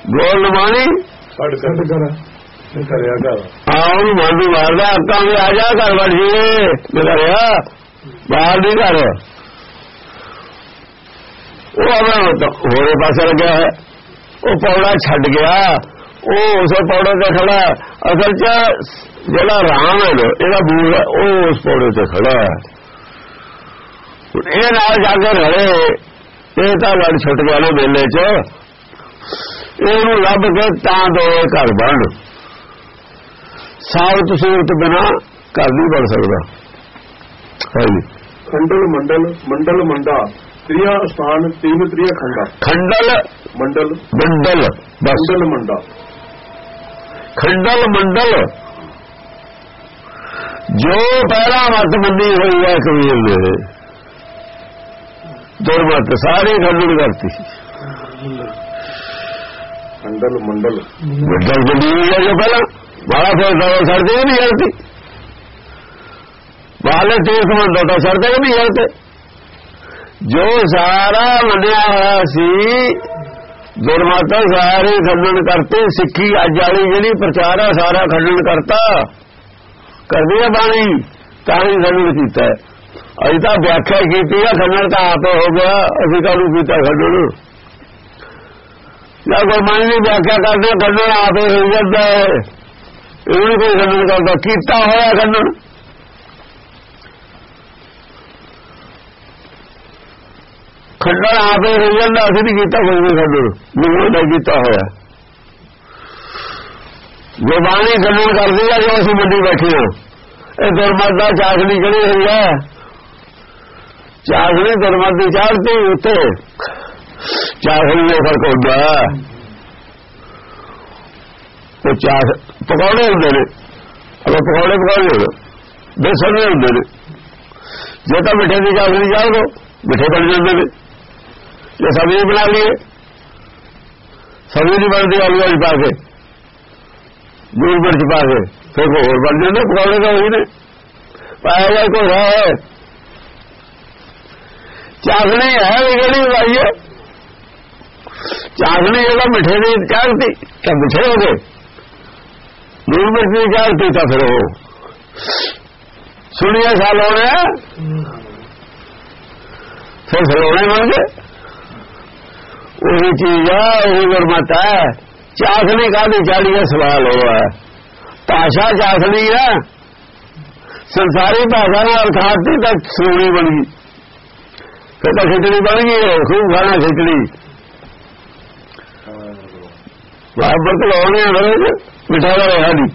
ਗੋਲ ਨਮਾਣੀ ਛੱਡ ਕਰ ਕਰਿਆ ਕਰ ਉਹਨੂੰ ਮਨ ਨੂੰ ਮਾਰਦਾ ਆਪਾਂ ਵੀ ਆ ਜਾ ਘਰ ਵੜ ਜੀ ਕਰਿਆ ਬਾਹਰ ਨਹੀਂ ਘਰ ਉਹ ਆਪਣਾ ਹੋਰੇ ਪਾਸੇ ਲੱਗਿਆ ਹੈ ਉਹ ਪੌੜਾ ਛੱਡ ਗਿਆ ਉਹ ਉਸੇ ਪੌੜੇ ਤੇ ਖੜਾ ਅਸਲ ਚ ਜਿਹੜਾ ਰਾਮ ਹੈ ਇਹਦਾ ਬੂਲ ਹੈ ਉਹ ਉਸ ਪੌੜੇ ਤੇ ਖੜਾ ਹੈ ਇਹ ਨਾਲ ਜਾ ਕੇ ਰਲੇ ਇਹ ਤਾਂ ਲੜ ਛੁੱਟ ਗਿਆ ਨਾ ਮੇਲੇ ਚ ਇਹਨੂੰ ਲੱਭ ਕੇ ਤਾਂ ਦੋ ਘਰ ਬਣ ਸਾਬਤ ਸੂਰਤ ਬਿਨਾ ਘਰ ਨਹੀਂ ਬਣ ਸਕਦਾ ਹਾਂਜੀ ਖੰਡਲ ਮੰਡਲ ਮੰਡਾ ਤ੍ਰਿਆ ਸਥਾਨ ਤੀਨ ਤ੍ਰਿਆ ਖੰਡਾ ਖੰਡਲ ਮੰਡਲ ਬਸ ਮੰਡਾ ਖੰਡਲ ਮੰਡਲ ਜੋ ਪਹਿਲਾ ਮਤ ਮੰਨੀ ਹੋਈ ਹੈ ਕਬੀਰ ਨੇ ਦੁਰਮਤ ਸਾਰੇ ਖੰਡਲ ਕਰਤੀ ਖੰਡਲ ਮੰਡਲ ਮੰਨੀ ਹੋਈ ਹੈ ਜੋ ਪਹਿਲਾਂ ਬਾਲਾ ਫਿਰ ਸਰਦੇ ਨਹੀਂ ਕਰਤੀ ਬਾਲੇ ਤੀਰਥ ਮੰਦਰ ਤਾਂ ਸਰਦੇ ਨਹੀਂ ਕਰਤੇ ਜੋ ਸਾਰਾ ਮੰਨਿਆ ਹੋਇਆ ਸੀ ਦੁਰਮਤ ਸਾਰੇ ਖੰਡਨ ਕਰਤੇ ਸਿੱਖੀ ਅੱਜ ਵਾਲੀ ਜਿਹੜੀ ਪ੍ਰਚਾਰ ਹੈ ਸਾਰਾ ਖੰਡਨ ਕਰਤਾ ਕਰਦੀ ਹੈ ਬਾਣੀ ਤਾਂ ਹੀ ਖੰਡਨ ਕੀਤਾ ਅਸੀਂ ਤਾਂ ਵਿਆਖਿਆ ਕੀਤੀ ਹੈ ਖੰਡਨ ਤਾਂ ਆਪੇ ਹੋ ਗਿਆ ਅਸੀਂ ਕਾਹਨੂੰ ਕੀਤਾ ਖੰਡਨ ਜਾਂ ਗੁਰਬਾਣੀ ਦੀ ਵਿਆਖਿਆ ਕਰਦੇ ਖੰਡਨ ਆਪੇ ਹੋ ਜਾਂਦਾ ਹੈ ਇਹ ਕੋਈ ਖੰਡਨ ਕਰਦਾ ਕੀਤਾ ਹੋਇਆ ਖੰਡਨ ਖੰਡਨ ਆਪੇ ਹੋ ਜਾਂਦਾ ਅਸੀਂ ਨਹੀਂ ਕੀਤਾ ਕੋਈ ਵੀ ਖੰਡਨ ਨਹੀਂ ਦਾ ਕੀਤਾ ਹੋਇਆ ਗੁਰਬਾਣੀ ਖੰਡਨ ਕਰਦੀ ਹੈ ਜੋ ਅਸੀਂ ਮੰਡੀ ਬੈਠੇ ਹਾਂ ਇਹ ਦੁਰਮਤ ਦਾ ਚਾਸ਼ਨੀ ਜਿਹੜੀ ਹੋਈ ਹੈ ਚਾਸ਼ਨੀ ਦੁਰਮਤ ਦੀ ਚਾੜਤੀ ਉੱਤੇ ਚਾਸ਼ਨੀ ਦਾ ਫਰਕ ਹੁੰਦਾ ਉਹ ਚਾਸ਼ ਪਕੌੜੇ ਹੁੰਦੇ ਨੇ ਅਗਰ ਪਕੌੜੇ ਬੇਸਣ ਦੇ ਹੁੰਦੇ ਨੇ ਜੇ ਤਾਂ ਮਿੱਠੇ ਦੀ ਚਾਸ਼ਨੀ ਚਾੜ ਦੋ ਮਿੱਠੇ ਬਣ ਜਾਂਦੇ ਨੇ ਜੇ ਸਬਜ਼ੀ ਬਣਾ ਲਈਏ ਸਬਜ਼ੀ ਨਹੀਂ ਬਣਦੀ ਆਲੂ ਵਾਲੀ ਪਾ ਕੇ ਲੂਣ ਮਿਰਚ ਪਾ ਕੇ ਫਿਰ ਹੋਰ ਬਣ ਜਾਂਦੇ ਪਕੌੜੇ ਤਾਂ ਉਹੀ ਨੇ ਪਾਇਆ ਜਾਏ ਕੋਈ ਹੈ ਚਾਸ਼ਨੀ ਹੈ ਵੀ ਜਿਹੜੀ ਵਾਈ ਹੈ ਚਾਸ਼ਨੀ ਜਿਹੜਾ ਮਿੱਠੇ ਦੀ ਚਾੜਤੀ ਤਾਂ ਮਿੱਠੇ ਹੋ ਗਏ ਲੂਣ ਮਿਰਚ ਦੀ ਚਾੜਤੀ ਤਾਂ ਫਿਰ ਉਹ ਸੁਣੀਏ ਸਾਲ ਹੋਣੇ ਫਿਰ ਸਲੋਣੇ ਬਣ ਗਏ ਉਹੀ ਚੀਜ਼ ਹੈ ਉਹੀ ਗੁਰਮਤ ਹੈ ਚਾਸ਼ਨੀ ਕਾਹਦੀ ਚਾੜੀ ਹੈ ਸਵਾਲ ਹੋਇਆ ਭਾਸ਼ਾ ਚਾਸ਼ਨੀ ਹੈ ਸੰਸਾਰੀ ਭਾਸ਼ਾ ਨਾਲ ਅਰਥਾਤੀ ਤਾਂ ਸਲੋਣੀ ਬਣ ਗਈ ਫਿਰ ਤਾਂ ਖਿਚੜੀ ਬਣ ਗਈ ਖੂਬ ਖਾਣਾ ਖਿਚੜੀ ਬਰਤ ਲਾਉਣੇ ਆ ਮਿਠਾ ਦਾ ਰਿਹਾ ਨਹੀਂ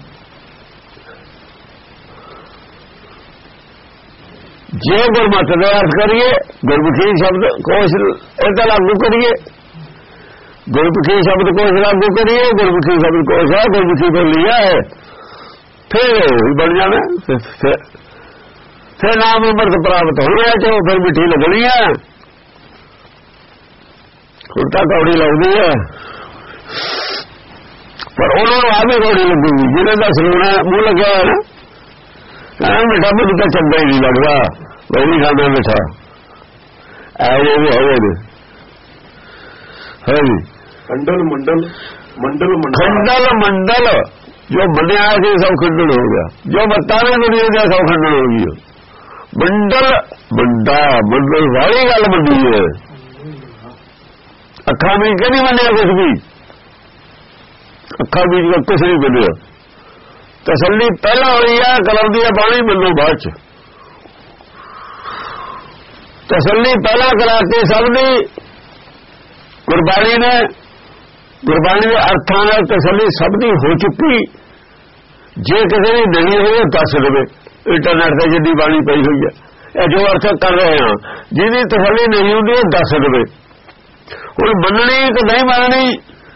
ਜੇ ਗੁਰਮਤਿ ਦਾ ਅਰਥ ਕਰੀਏ ਗੁਰਮੁਖੀ ਸ਼ਬਦ ਕੋਸ਼ ਇਹਦਾ ਲਾਗੂ ਕਰੀਏ ਗੁਰਮੁਖੀ ਸ਼ਬਦ ਕੋਸ਼ ਲਾਗੂ ਕਰੀਏ ਗੁਰਮੁਖੀ ਸ਼ਬਦ ਕੋਸ਼ ਹੈ ਗੁਰਮੁਖੀ ਪਰ ਲਿਆ ਹੈ ਫਿਰ ਬਣ ਜਾਣਾ ਫਿਰ ਨਾਮ ਅੰਮ੍ਰਿਤ ਪ੍ਰਾਪਤ ਹੋਣਾ ਤੇ ਫਿਰ ਮਿੱਠੀ ਲੱਗਣੀ ਹੈ ਹੁਣ ਤਾਂ ਕੌੜੀ ਲੱਗਦੀ ਹੈ ਪਰ ਉਹਨਾਂ ਨੂੰ ਆਪ ਹੀ ਕੌੜੀ ਲੱਗੂਗੀ ਜਿਹਨਾਂ ਦਾ ਸਲੋਣਾ ਮੂੰਹ ਲੱਗਿਆ ਹੋਇਆ ਨਾ ਮਿੱਠਾ ਮੈਨੂੰ ਤਾਂ ਚੰਗਾ ਹੀ ਨਹੀਂ ਲੱਗਦਾ ਉਹ ਨਹੀਂ ਖਾਂਦਾ ਮਿੱਠਾ ਐਵੇਂ ਵੀ ਹੋਵੇ ਨੇ ਹਾਂਜੀ ਖੰਡਲ ਮੰਡਲ ਜੋ ਬਣਿਆ ਸੀ ਸਭ ਖੰਡਨ ਹੋ ਗਿਆ ਜੋ ਮੱਤਾਂ ਨੇ ਦੁਨੀਆ ਦਾ ਸਭ ਖੰਡਨ ਹੋ ਗਈ ਮੰਡਲ ਵਾਲੀ ਗੱਲ ਮੰਡੀ ਹੈ ਅੱਖਾਂ ਵਿੱਚ ਕਿ ਨਹੀਂ ਮੰਨਿਆ ਕੁਛ ਵੀ ਅੱਖਾਂ ਵਿੱਚ ਕੁਛ ਨਹੀਂ ਬਣਿਆ ਤਸੱਲੀ ਪਹਿਲਾਂ ਹੋਈ ਹੈ ਕਲਮ ਦੀ ਬਾਣੀ ਮੰਨੋ ਬਾਅਦ ਚ ਤਸੱਲੀ ਪਹਿਲਾਂ ਕਰਾਤੀ ਸਭ ਦੀ ਗੁਰਬਾਣੀ ਨੇ ਗੁਰਬਾਣੀ ਦੇ ਅਰਥਾਂ ਨਾਲ ਤਸੱਲੀ ਸਭ ਦੀ ਹੋ ਚੁੱਕੀ ਜੇ ਕਿਸੇ ਦੀ ਨਹੀਂ ਹੋਈ ਉਹ ਦੱਸ ਦੇਵੇ ਇੰਟਰਨੈਟ ਤੇ ਜਿੱਦੀ ਬਾਣੀ ਪਈ ਹੋਈ ਹੈ ਇਹ ਜੋ ਅਰਥ ਕਰ ਰਹੇ ਹਾਂ ਜਿਹਦੀ ਤਸੱਲੀ ਨਹੀਂ ਹੁੰਦੀ ਉਹ ਦੱਸ ਦੇਵੇ ਹੁਣ ਮੰਨਣੀ ਕਿ ਨਹੀਂ ਮੰਨਣੀ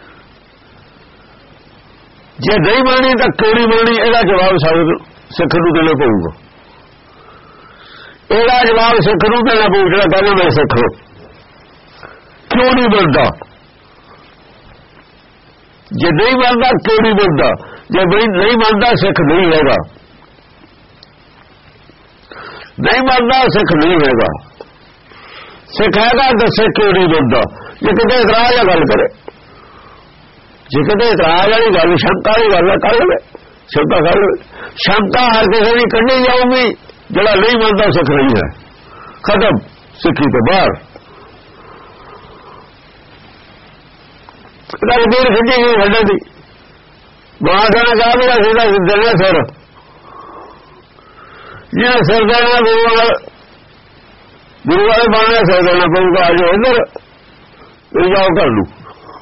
ਜੇ ਨਹੀਂ ਮੰਨਣੀ ਤਾਂ ਕਿਹੜੀ ਮੰਨਣੀ ਇਹਦਾ ਜਵਾਬ ਸਾਨੂੰ ਸਿੱਖ ਨੂੰ ਦੇਣਾ ਪਊਗਾ ਇਹਦਾ ਜਵਾਬ ਸਿੱਖ ਨੂੰ ਦੇਣਾ ਪਊ ਜਿਹੜਾ ਕਹਿੰਦਾ ਮੈਂ ਸਿੱਖ ਕਿਉਂ ਨਹੀਂ ਬਣਦਾ ਜੇ ਨਹੀਂ ਬਣਦਾ ਕਿਉਂ ਨਹੀਂ ਬਣਦਾ ਜੇ ਨਹੀਂ ਬਣਦਾ ਸਿੱਖ ਨਹੀਂ ਹੈਗਾ ਨਹੀਂ ਬਣਦਾ ਸਿੱਖ ਨਹੀਂ ਹੈਗਾ ਸਿੱਖ ਹੈਗਾ ਦੱਸੇ ਕਿਉਂ ਨਹੀਂ ਬਣਦਾ ਜੇ ਕਿਤੇ ਇਤਰਾਜ਼ ਆ ਗੱਲ ਕਰੇ ਜੇ ਕਿਤੇ ਇਤਰਾਜ਼ ਵਾਲੀ ਗੱਲ ਸ਼ੰਕਾ ਵਾਲੀ ਗੱਲ ਕਰ ਲਵੇ, ਸ਼ੰਕਾ ਕਰ ਲਵੇ। ਸ਼ੰਕਾ ਹਰ ਕਿਸੇ ਦੀ ਕੱਢੀ ਜਾਊਗੀ, ਜਿਹੜਾ ਨਹੀਂ ਮੰਨਦਾ ਸਿੱਖ ਰਹੀ ਹੈ, ਖਤਮ, ਸਿੱਖੀ ਤੋਂ ਬਾਹਰ। ਤਕਦੀਰ ਖਿੱਚੀ ਗਈ ਸਾਡੇ ਦੀ, ਬਾਹਰ ਕਹਿਣਾ ਚਾਹ ਵੀ ਅਸੀਂ ਤਾਂ ਦੇਣਾ ਸਿਰ, ਜਿਹਨੇ ਸਿਰ ਦੇਣਾ ਗੁਰੂ ਵਾਲੇ ਬਣਨਾ, ਸਿਰ ਦੇਣਾ ਪਊਗਾ। ਆ ਜਾਓ ਇੱਧਰ, ਜਾਓ ਕਰ ਲੂ।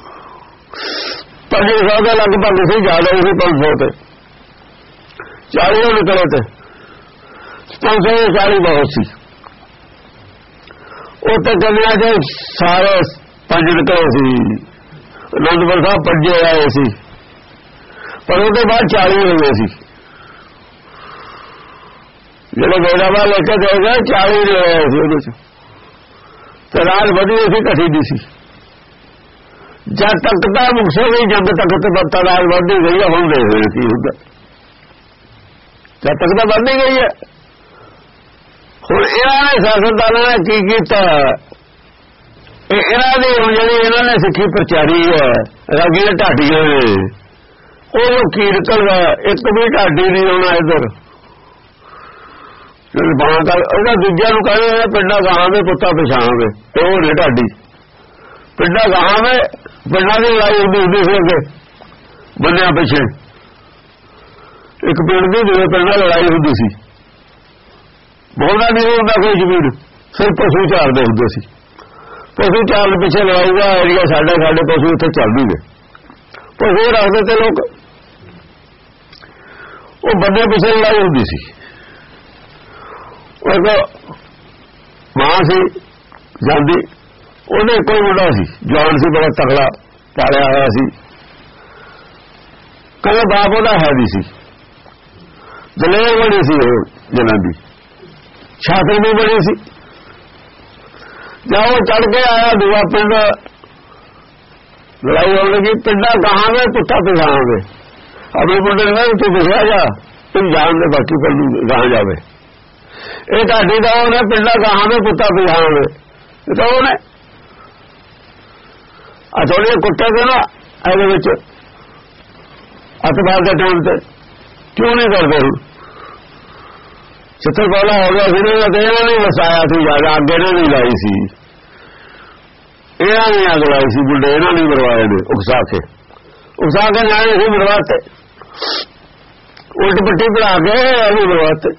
500 ਦਾ ਲਗਭਗ ਸੀ, ਜ਼ਿਆਦਾ ਸੀ 500 ਤੇ 40 ਨਿਕਲੇ ਤੇ 540 ਬਹੁਤ ਸੀ। ਉਹ ਤੇ ਕੰਨਿਆ ਦੇ ਸਾਰੇ 5 ਨਿਕਲੇ ਸੀ। ਅਨੰਦਪੁਰ ਸਾਹਿਬ 5 ਆਏ ਸੀ, ਪਰ ਉਹਦੇ ਬਾਅਦ 40 ਹੋ ਗਏ ਸੀ। ਜਿਹੜੇ ਵੇਦਾਵਾ ਲੈ ਕੇ ਦੇ ਗਏ 40 ਰਹੇ ਸੀ ਉਹਦੇ ਚ, ਤੇ ਰਾਜ ਵਧੀ ਸੀ, ਘਟੀ ਦੀ ਸੀ। ਜਦ ਤੱਕ ਤਾਂ ਮੁਕਸੇ ਗਈ, ਜਦ ਤੱਕ ਤੇ ਰਾਜ ਵਧਦੀ ਗਈ ਹੈ। ਹੁਣ ਦੇਖ ਰਹੇ ਕੀ ਹੁੰਦਾ, ਜਦ ਤੱਕ ਤਾਂ ਵਧਦੀ ਗਈ ਹੈ। ਹੁਣ ਇਹਨਾਂ ਨੇ ਸਿਆਸਤਦਾਨਾਂ ਨੇ ਕੀ ਕੀਤਾ, ਇਹਨਾਂ ਦੀ ਹੁਣ ਜਿਹੜੀ ਇਹਨਾਂ ਨੇ ਸਿੱਖੀ ਪ੍ਰਚਾਰੀ ਹੈ, ਰਾਗੀਆਂ ਢਾਡੀਆਂ ਨੇ, ਉਹ ਕੀ ਨਿਕਲਦਾ, ਇੱਕ ਵੀ ਢਾਡੀ ਨਹੀਂ ਆਉਣਾ ਇੱਧਰ। ਉਹਦਾ ਦੂਜਿਆਂ ਨੂੰ ਕਹਿੰਦੇ ਪਿੰਡਾਂ ਗਾਹਾਂ ਦੇ ਪੁੱਤਾਂ ਪਛਾਣਾਂਗੇ, ਉਹ ਨੇ ਢਾਡੀ। ਪਿੰਡਾਂ ਗਾਹਾਂ ਦੇ, ਪਿੰਡਾਂ ਦੀ ਲੜਾਈ ਹੁੰਦੀ ਸੀ ਅੱਗੇ ਬੰਦਿਆਂ ਪਿੱਛੇ, ਇੱਕ ਪਿੰਡ ਦੀ ਦੂਜੇ ਪਿੰਡ ਨਾਲ ਲੜਾਈ ਹੁੰਦੀ ਸੀ। ਬੋਲਦਾ ਨਹੀਂ ਹੁੰਦਾ ਕੋਈ ਜ਼ਮੀਨ, ਸਿਰ ਪਸ਼ੂ ਚਾਰਦੇ ਹੁੰਦੇ ਸੀ। ਪਸ਼ੂ ਚਾਰਨ ਪਿੱਛੇ ਲੜਾਈ ਦਾ ਏਰੀਆ ਸਾਡੇ ਪਸ਼ੂ ਉੱਥੇ ਚੱਲਦੀ ਨੇ, ਪਸ਼ੂ ਰੱਖਦੇ ਤੇ ਲੋਕ, ਉਹ ਬੰਦੇ ਪਿੱਛੇ ਲੜਾਈ ਹੁੰਦੀ ਸੀ। ਉਹ ਮਾਂ ਸੀ ਜਾਂਦੀ, ਉਹਨੇ ਕੋਈ ਮੁੰਡਾ ਸੀ, ਜਵਾਨ ਸੀ, ਬੜਾ ਤਕੜਾ ਪਾਲਿਆ ਹੋਇਆ ਸੀ। ਕਹਿੰਦਾ ਬਾਪ ਉਹਦਾ ਹੈ ਨਹੀਂ ਸੀ, ਦਲੇਰ ਬੜੀ ਸੀ ਉਹ ਜਨਾਨੀ, ਛਾਤਰੀ ਵੀ ਬੜੀ ਸੀ। ਜਦ ਉਹ ਚੜ ਕੇ ਆਇਆ ਦੂਆ ਪਿੰਡ, ਲੜਾਈ ਹੋਣ ਲੱਗੀ। ਪਿੰਡਾਂ ਕਹਾਂਗੇ ਪੁੱਠਾ ਪਿਛਾਵਾਂਗੇ, ਆਪਣੇ ਮੁੰਡੇ ਨੇ ਤੂੰ ਪਿਛਾ ਜਾ, ਤੂੰ ਜਾਣ ਦੇ, ਬਾਕੀ ਪਿੰਡ ਗਾਹਾਂ ਜਾਵੇ। ਇਹ ਢਾਡੀ ਦਾ ਉਹਨੇ, ਪਿੰਡਾਂ ਕਹਾਂਗੇ ਪੁੱਠਾ ਪਿਛਾਵਾਂਗੇ, ਇਹ ਤਾਂ ਉਹਨੇ ਆ ਥੋੜੇ ਕੁੱਤੇ ਦੇ ਨਾ ਇਹਦੇ ਵਿੱਚ ਅਤਬਾਰ ਦੇ ਟਾਈਮ ਤੇ ਕਿਉਂ ਨਹੀਂ ਕਰਦੇ? ਹੁਣ ਛਿੱਤਰ ਪਾਲਾ ਹੋ ਗਿਆ ਸੀ ਨਾ, ਤੇ ਇਹਨਾਂ ਨੇ ਵਸਾਇਆ ਸੀ ਜ਼ਿਆਦਾ, ਅੱਗੇ ਨੇ ਨਹੀਂ ਲਾਈ ਸੀ, ਇਹਨਾਂ ਨੇ ਅੱਗ ਲਾਈ ਸੀ ਬੁੱਢੇ, ਇਹਨਾਂ ਨੇ ਮਰਵਾਏ ਨੇ ਉਕਸਾ ਕੇ ਨਿਆਣੇ ਸੀ ਮਰਵਾਤੇ, ਉਲਟ ਪੱਟੀ ਪੜਾ ਕੇ ਇਹ ਮਰਵਾਤੇ।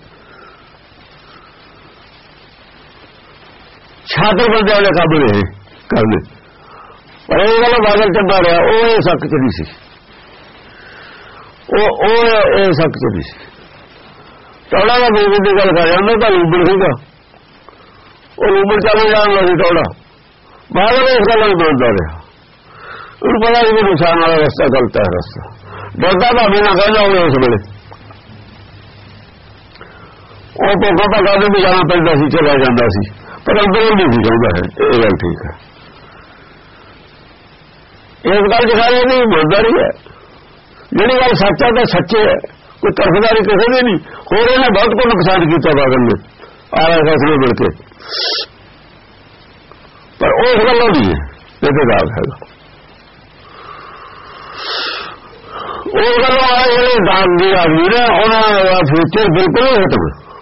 ਛਾਤਰ ਬੰਦੇ ਵਾਲੇ ਕੰਮ ਨੇ ਕਰਨੇ, ਪਰ ਇਹ ਗੱਲ ਬਾਦਲ ਚੰਗਾ ਰਿਹਾ, ਉਹ ਇਹ ਸੱਕ ਚ ਨਹੀਂ ਸੀ, ਉਹ ਇਹ ਸੱਕ ਚ ਨਹੀਂ ਸੀ। ਟੌੜਾ ਦਾ ਬੇਬੀ ਦੀ ਗੱਲ ਕਰ ਜਾਂਦਾ ਤਾਂ ਲੂਬੜ ਸੀਗਾ, ਉਹ ਲੂਬੜ ਚੱਲ ਜਾਣ ਲੱਗੀ ਟੌੜਾ। ਬਾਦਲ ਇਸ ਗੱਲ ਨੂੰ ਬੋਲਦਾ ਰਿਹਾ, ਉਹਨੂੰ ਪਤਾ ਸੀ ਨੁਕਸਾਨ ਵਾਲਾ ਰਸਤਾ ਗਲਤ ਹੈ ਰਸਤਾ, ਡਰਦਾ ਭਾਵੇਂ ਨਾ ਕਹਿੰਦਾ ਹੋਵੇ ਉਸ ਵੇਲੇ। ਉਹ ਤੋਂ ਪਤਾ ਕਰਦੇ ਵੀ ਜਾਣਾ ਪੈਂਦਾ ਸੀ, ਚਲਾ ਜਾਂਦਾ ਸੀ, ਪਰ ਅੰਦਰੋਂ ਨਹੀਂ ਸੀ ਚਾਹੁੰਦਾ ਹੈ। ਇਹ ਗੱਲ ਠੀਕ ਹੈ, ਇਸ ਗੱਲ ਚ ਸਾਰੇ ਨਹੀਂ ਮੰਨਦਾਰੀ ਹੈ। ਜਿਹੜੀ ਗੱਲ ਸੱਚ ਹੈ ਤਾਂ ਸੱਚੇ ਹੈ, ਕੋਈ ਤਰਫਦਾਰੀ ਕਿਸੇ ਦੀ ਨਹੀਂ। ਹੋਰ ਇਹਨੇ ਬਹੁਤ ਕੋ ਨੁਕਸਾਨ ਕੀਤਾ ਬਾਦਲ ਨੇ RSS ਨੂੰ ਮਿਲ ਕੇ, ਪਰ ਉਸ ਗੱਲੋਂ ਨਹੀਂ ਹੈ, ਇਹ ਤਾਂ ਗੱਲ ਹੈਗਾ। ਉਹ ਗੱਲੋਂ ਆਏ ਜਿਹੜੇ ਦਾਨ ਦੀ ਆਦਮੀ ਨੇ, ਉਹਨਾਂ ਦਾ ਫਿਊਚਰ ਬਿਲਕੁਲ ਹੀ ਖਤਮ।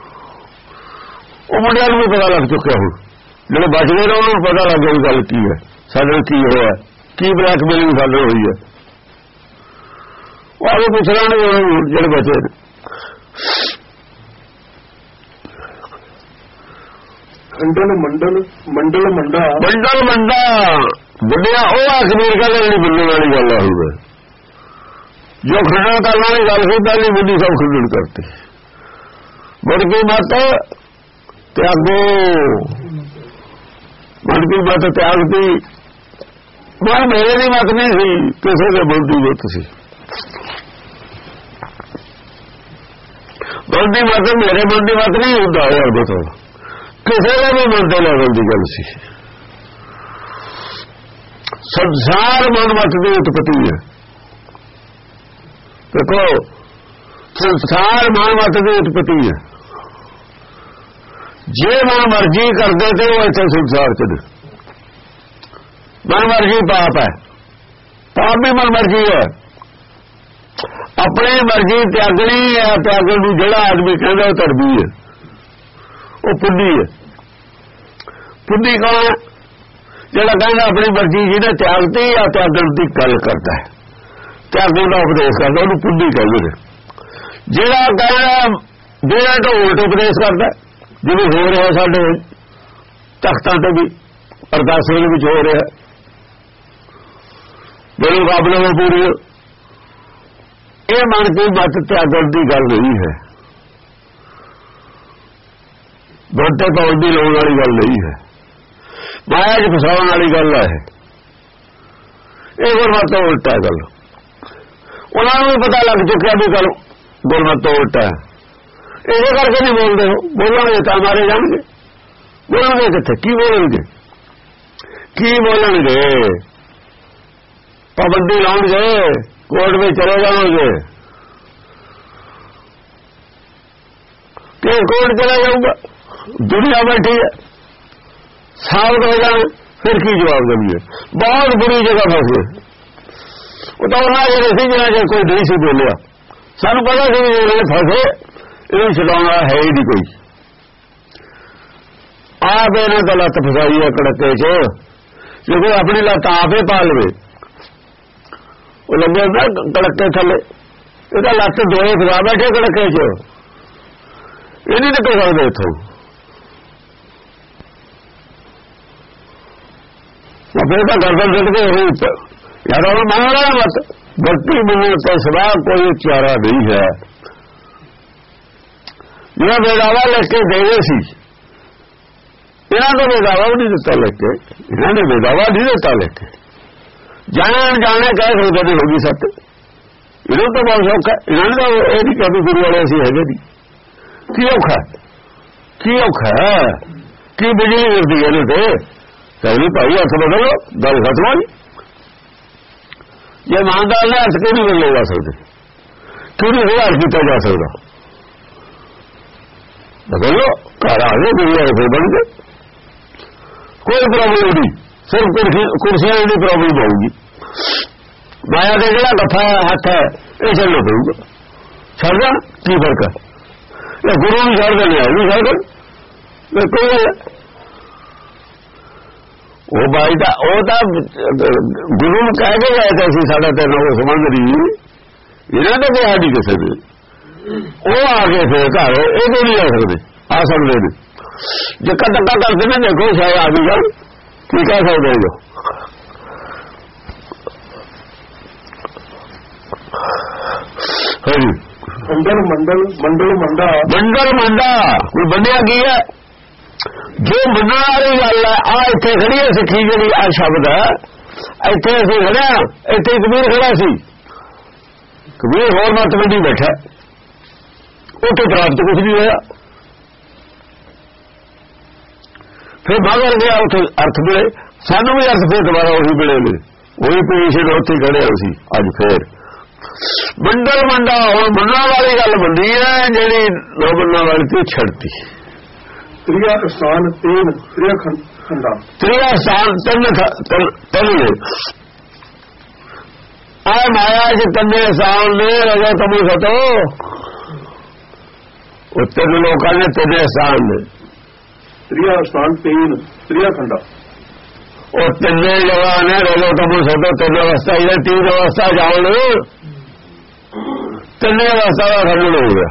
ਉਹ ਮੁੰਡਿਆਂ ਨੂੰ ਵੀ ਪਤਾ ਲੱਗ ਚੁੱਕਿਆ, ਹੁਣ ਜਿਹੜੇ ਬਚ ਗਏ ਨੇ ਉਹਨਾਂ ਨੂੰ ਪਤਾ ਲੱਗ ਗਿਆ ਗੱਲ ਕੀ ਹੈ, ਸਾਡੇ ਕੀ ਹੋਇਆ, ਕੀ ਬਲੈਕਮੇਲਿੰਗ ਸਾਡੇ ਹੋਈ ਹੈ। ਉਹ ਆਗੇ ਪੁੱਛ ਰਹੇ ਨੇ ਜਿਹੜੇ ਬਚੇ ਨੇ। ਮੰਡਲ ਮੰਡਾ ਬੁੱਢਿਆ ਉਹ ਅਖਮੀਰ ਕਹਿੰਦੇ ਜਿਹੜੀ ਬੁੱਢਣ ਵਾਲੀ ਗੱਲ ਹੋਊਗਾ, ਜੋ ਖੰਡਨ ਕਰਨ ਵਾਲੀ ਗੱਲ ਸੀ ਪਹਿਲੀ ਬੁੱਢੀ ਸਭ ਖੰਡਨ ਕਰਤੀ। ਮੁੜ ਕੀ ਮਤ ਤਿਆਗੋ, ਮਨ ਕੀ ਮਤ ਤਿਆਗਤੀ। ਮਨ ਮੇਰੇ ਦੀ ਮਤ ਨਹੀਂ ਸੀ, ਕਿਸੇ ਦੇ ਮਨ ਦੀ ਮਤ ਸੀ। ਮਨ ਦੀ ਮਤ ਮੇਰੇ ਮਨ ਦੀ ਮਤ ਨਹੀਂ ਹੁੰਦਾ, ਯਾਰ ਬਤਾਓ, ਕਿਸੇ ਦੇ ਵੀ ਮਨ ਦੇ ਲੈਵਲ ਦੀ ਗੱਲ ਸੀ। ਸੰਸਾਰ ਮਨ ਮਤ ਦੀ ਉਤਪਤੀ ਹੈ। ਦੇਖੋ, ਸੰਸਾਰ ਮਨ ਮਤ ਦੀ ਉਤਪਤੀ ਹੈ। ਜੇ ਮਨ ਮਰਜ਼ੀ ਕਰਦੇ ਤੇ ਉਹ ਇੱਥੇ ਸੰਸਾਰ ਚ ਨੇ। ਮਨ ਮਰਜ਼ੀ ਪਾਪ ਹੈ, ਪਾਪ ਵੀ ਮਨ ਮਰਜ਼ੀ ਹੈ, ਆਪਣੀ ਮਰਜ਼ੀ ਤਿਆਗਣੀ ਹੈ। ਤਿਆਗਣ ਨੂੰ ਜਿਹੜਾ ਆਦਮੀ ਕਹਿੰਦਾ ਉਹ ਧਰਮੀ ਹੈ, ਉਹ ਪੁੰਨੀ ਹੈ। ਪੁੰਨੀ ਕੌਣ ਹੈ? ਜਿਹੜਾ ਕਹਿੰਦਾ ਆਪਣੀ ਮਰਜ਼ੀ ਜਿਹਨੇ ਤਿਆਗਤੀ ਆ ਤਿਆਗਣ ਦੀ ਗੱਲ ਕਰਦਾ ਹੈ, ਤਿਆਗਣ ਦਾ ਉਪਦੇਸ਼ ਕਰਦਾ, ਉਹਨੂੰ ਪੁੰਨੀ ਕਹਿੰਦੇ ਨੇ। ਜਿਹੜਾ ਕਹਿੰਦਾ ਜਿਹੜਾ ਤੋਂ ਉਲਟ ਉਪਦੇਸ਼ ਕਰਦਾ, ਜਿਵੇਂ ਹੋ ਰਿਹਾ ਸਾਡੇ ਤਖਤਾਂ ਤੇ ਵੀ ਅਰਦਾਸਾਂ ਦੇ ਵਿੱਚ ਹੋ ਰਿਹਾ, ਮੇਰੇ ਮੁਕਾਬਲੇ ਵਿੱਚ ਪੂਰੀ, ਇਹ ਮਨ ਦੀ ਮਤ ਤਿਆਗਣ ਦੀ ਗੱਲ ਨਹੀਂ ਹੈ, ਬੰਦੇ ਪਾਉਣ ਦੀ ਲੋੜ ਵਾਲੀ ਗੱਲ ਨਹੀਂ ਹੈ, ਮਾਇਆ 'ਚ ਫਸਾਉਣ ਵਾਲੀ ਗੱਲ ਹੈ। ਇਹ ਗੁਰਮਤਿ ਤੋਂ ਉਲਟਾ ਹੈ ਗੱਲ। ਉਹਨਾਂ ਨੂੰ ਵੀ ਪਤਾ ਲੱਗ ਚੁੱਕਿਆ ਵੀ ਗੱਲ ਗੁਰਮਤਿ ਤੋਂ ਉਲਟਾ ਹੈ, ਇਹਦੇ ਕਰਕੇ ਨਹੀਂ ਬੋਲਦੇ। ਹੋ ਬੋਲਾਂਗੇ ਤਾਂ ਮਾਰੇ ਜਾਣਗੇ। ਬੋਲਣਗੇ ਕਿੱਥੇ? ਕੀ ਬੋਲਣਗੇ? ਕੀ ਬੋਲਣਗੇ? ਪਾਬੰਦੀ ਲਾਉਣਗੇ, ਕੋਰਟ ਵਿੱਚ ਚਲੇ ਜਾਣਗੇ, ਕਿ ਕੋਰਟ ਚਲਾ ਜਾਊਗਾ, ਦੁਨੀਆ ਬੈਠੀ ਹੈ, ਸਾਬਤ ਹੋ ਜਾਣ, ਫਿਰ ਕੀ ਜਵਾਬ ਦੇਣਗੇ? ਬਹੁਤ ਬੁਰੀ ਜਗ੍ਹਾ ਫਸ ਗਏ। ਉਹ ਤਾਂ ਉਹਨਾਂ ਜਿਹੜੇ ਸੀ ਜਿਹਨਾਂ ਚ ਕੋਈ ਨਹੀਂ ਸੀ ਬੋਲਿਆ, ਸਾਨੂੰ ਪਤਾ ਸੀ ਵੀ ਜਿਹੜੇ ਫਸੇ ਇਹਨੂੰ ਛਡਾਉਣ ਵਾਲਾ ਹੈ ਹੀ ਨਹੀਂ ਕੋਈ। ਆਪ ਇਹਨਾਂ ਦਾ ਲੱਤ ਫਸਾਈ ਹੈ ਕੜਕੇ ਚ, ਜੇ ਕੋਈ ਆਪਣੀ ਲੱਤ ਆਪੇ ਪਾ ਲਵੇ, ਉਹ ਲੱਗੇ ਨਾ ਕੜਕੇ ਥੱਲੇ, ਇਹਦਾ ਲੱਤ ਦੋਏ ਫਸਾ ਬੈਠੇ ਕੜਕੇ ਚ, ਇਹ ਨਹੀਂ ਨਿਕਲ ਸਕਦੇ ਇੱਥੋਂ। ਫਿਰ ਤਾਂ ਗਰਦਨ ਸਿੱਟ ਕੇ ਯਾਰ ਉਹ ਮੰਨ ਲੈਣਾ ਮਤ, ਗਲਤੀ ਮੰਨਣ ਤੋਂ ਸਿਵਾ ਕੋਈ ਚਾਰਾ ਨਹੀਂ ਹੈ। ਜਿਹੜਾ ਬੇਦਾਵਾ ਲਿਖ ਕੇ ਦੇ ਗਏ ਸੀ, ਇਹਨਾਂ ਤੋਂ ਬੇਦਾਵਾ ਵੀ ਨਹੀਂ ਦਿੱਤਾ ਲਿਖ ਕੇ, ਇਹਨਾਂ ਨੇ ਬੇਦਾਵਾ ਨਹੀਂ ਦਿੱਤਾ ਲਿਖ ਕੇ। ਜਾਣੇ ਕਹਿ ਸਕਦੇ ਨੇ ਹੋ ਗਈ ਸੱਤ, ਇਹਨਾਂ ਤੋਂ ਬਹੁਤ ਔਖਾ। ਇਹਨਾਂ ਨੇ ਤਾਂ ਇਹ ਨਹੀਂ ਕਹਿੰਦੇ ਗੁਰੂ ਵਾਲੇ ਅਸੀਂ ਹੈਗੇ ਨਹੀਂ। ਕੀ ਔਖਾ? ਕੀ ਔਖਾ? ਕੀ ਬਿਜਲੀ ਗਿਰਦੀ ਹੈ ਇਹਨੇ ਤੇ? ਕਹਿੰਦੇ ਭਾਈ ਹੱਥ ਬਦਲੋ, ਗੱਲ ਖਤਮ ਹੋਈ। ਜੇ ਇਮਾਨਦਾਰ ਨੇ ਹੱਥ ਕਿਉਂ ਨਹੀਂ ਬਦਲੇ ਜਾ ਸਕਦੇ? ਕਿਉਂ ਨਹੀਂ ਹਜ਼ਾਰ ਕੀਤਾ ਜਾ ਸਕਦਾ? ਬਦਲੋ, ਘਰ ਆ ਗਏ, ਗੁਰੂ ਵਾਲੇ ਫਿਰ ਬਣ ਗਏ, ਕੋਈ ਪ੍ਰੋਬਲਮ ਨਹੀਂ। ਸਿਰਫ ਕੁਰਸੀਆਂ ਦੀ ਪ੍ਰੋਬਲਮ ਹੋਊਗੀ। ਮਾਇਆ ਦੇ ਜਿਹੜਾ ਗੱਫਾ ਹੱਥ ਹੈ ਇਹ ਚੱਲੋ ਪਊਗਾ। ਛੱਡ ਜਾਣ ਕੀ ਫਰਕ ਹੈ? ਇਹ ਗੁਰੂ ਨੂੰ ਛੱਡ ਦੇਣੇ ਆ, ਨਹੀਂ ਛੱਡ ਦੇਣ ਕੋਈ ਗੱਲ ਹੈ। ਉਹ ਬਾਈ ਦਾ ਉਹ ਤਾਂ ਗੁਰੂ ਨੂੰ ਕਹਿ ਕੇ ਗਏ ਤਾਂ ਸੀ ਸਾਡਾ ਤੈਨੂੰ ਉਹ ਸਮਝ ਰਹੀ, ਇਹਨਾਂ ਨੇ ਕਿਹਾ ਨਹੀਂ ਕਿਸੇ ਨੇ। ਉਹ ਆ ਗਏ ਫਿਰ ਘਰ, ਇਹ ਕਿਉਂ ਨਹੀਂ ਆ ਸਕਦੇ? ਆ ਸਕਦੇ ਨੇ ਜੇ ਧੱਕਾ ਕਰਦੇ ਨੇ। ਦੇਖੋ ਸ਼ਾਇਦ ਆ ਵੀ ਜਾਣ, ਕੀ ਕਹਿ ਸਕਦੇ ਹੋ? ਹਾਂਜੀ, ਮੰਡਲ ਮੰਡਾ ਕੋਈ ਬੰਦਿਆ ਕੀ ਹੈ? ਜੋ ਮੰਨਣ ਵਾਲੀ ਗੱਲ ਹੈ। ਆ ਇੱਥੇ ਖੜੀ ਹੈ ਸਿੱਖੀ ਜਿਹੜੀ, ਆ ਸ਼ਬਦ ਹੈ ਇੱਥੇ ਅਸੀਂ ਖੜਿਆ, ਇੱਥੇ ਕਬੀਰ ਖੜਾ ਸੀ, ਕਬੀਰ ਹੋਰ ਮਤ ਮੰਡੀ ਬੈਠਾ, ਉੱਥੇ ਪ੍ਰਾਪਤ ਕੁਛ ਨਹੀਂ ਹੋਇਆ। ਫਿਰ ਮਗਰ ਗਿਆ, ਉੱਥੇ ਅਰਥ ਮਿਲੇ, ਸਾਨੂੰ ਵੀ ਅਰਥ ਫਿਰ ਦੁਬਾਰਾ ਉਹੀ ਮਿਲੇ ਨੇ, ਉਹੀ ਪੋਜੀਸ਼ਨ ਉੱਥੇ ਖੜੇ ਅਸੀਂ ਅੱਜ। ਫਿਰ ਮੰਡਲ ਮੰਡਾ, ਹੁਣ ਮੰਨਣ ਵਾਲੀ ਗੱਲ ਬੰਦੀ ਹੈ, ਜਿਹੜੀ ਨਾ ਮੰਨਣ ਵਾਲੀ ਤੇ ਛੱਡਤੀ। ਤ੍ਰਿਆ ਸਥਾਨ ਤੀਨ, ਤ੍ਰਿਆ ਖੰਡਾ, ਤ੍ਰਿਆ ਸਥਾਨ ਤਿੰਨ ਨੇ। ਆ ਮਾਇਆ ਚ ਤੰਨੇ ਸਥਾਨ ਨੇ, ਰਜੋ ਤਮੋ ਸਤੋ, ਉਹ ਤਿੰਨ ਲੋਕਾਂ ਨੇ ਤਿੰਨੇ ਸਥਾਨ ਨੇ। ਤ੍ਰਿਆ ਸਥਾਨ ਤੀਨ, ਤ੍ਰਿਆ ਖੰਡਾ, ਉਹ ਤਿੰਨੇ ਜਗ੍ਹਾ ਨੇ, ਰਜੋ ਤਮੋ ਸਤੋ, ਤਿੰਨ ਅਵਸਥਾ ਇਹ ਤੀਨ ਅਵਸਥਾ ਜਾਣ, ਤਿੰਨੇ ਅਵਸਥਾ ਦਾ ਖੰਡਨ ਹੋ ਗਿਆ।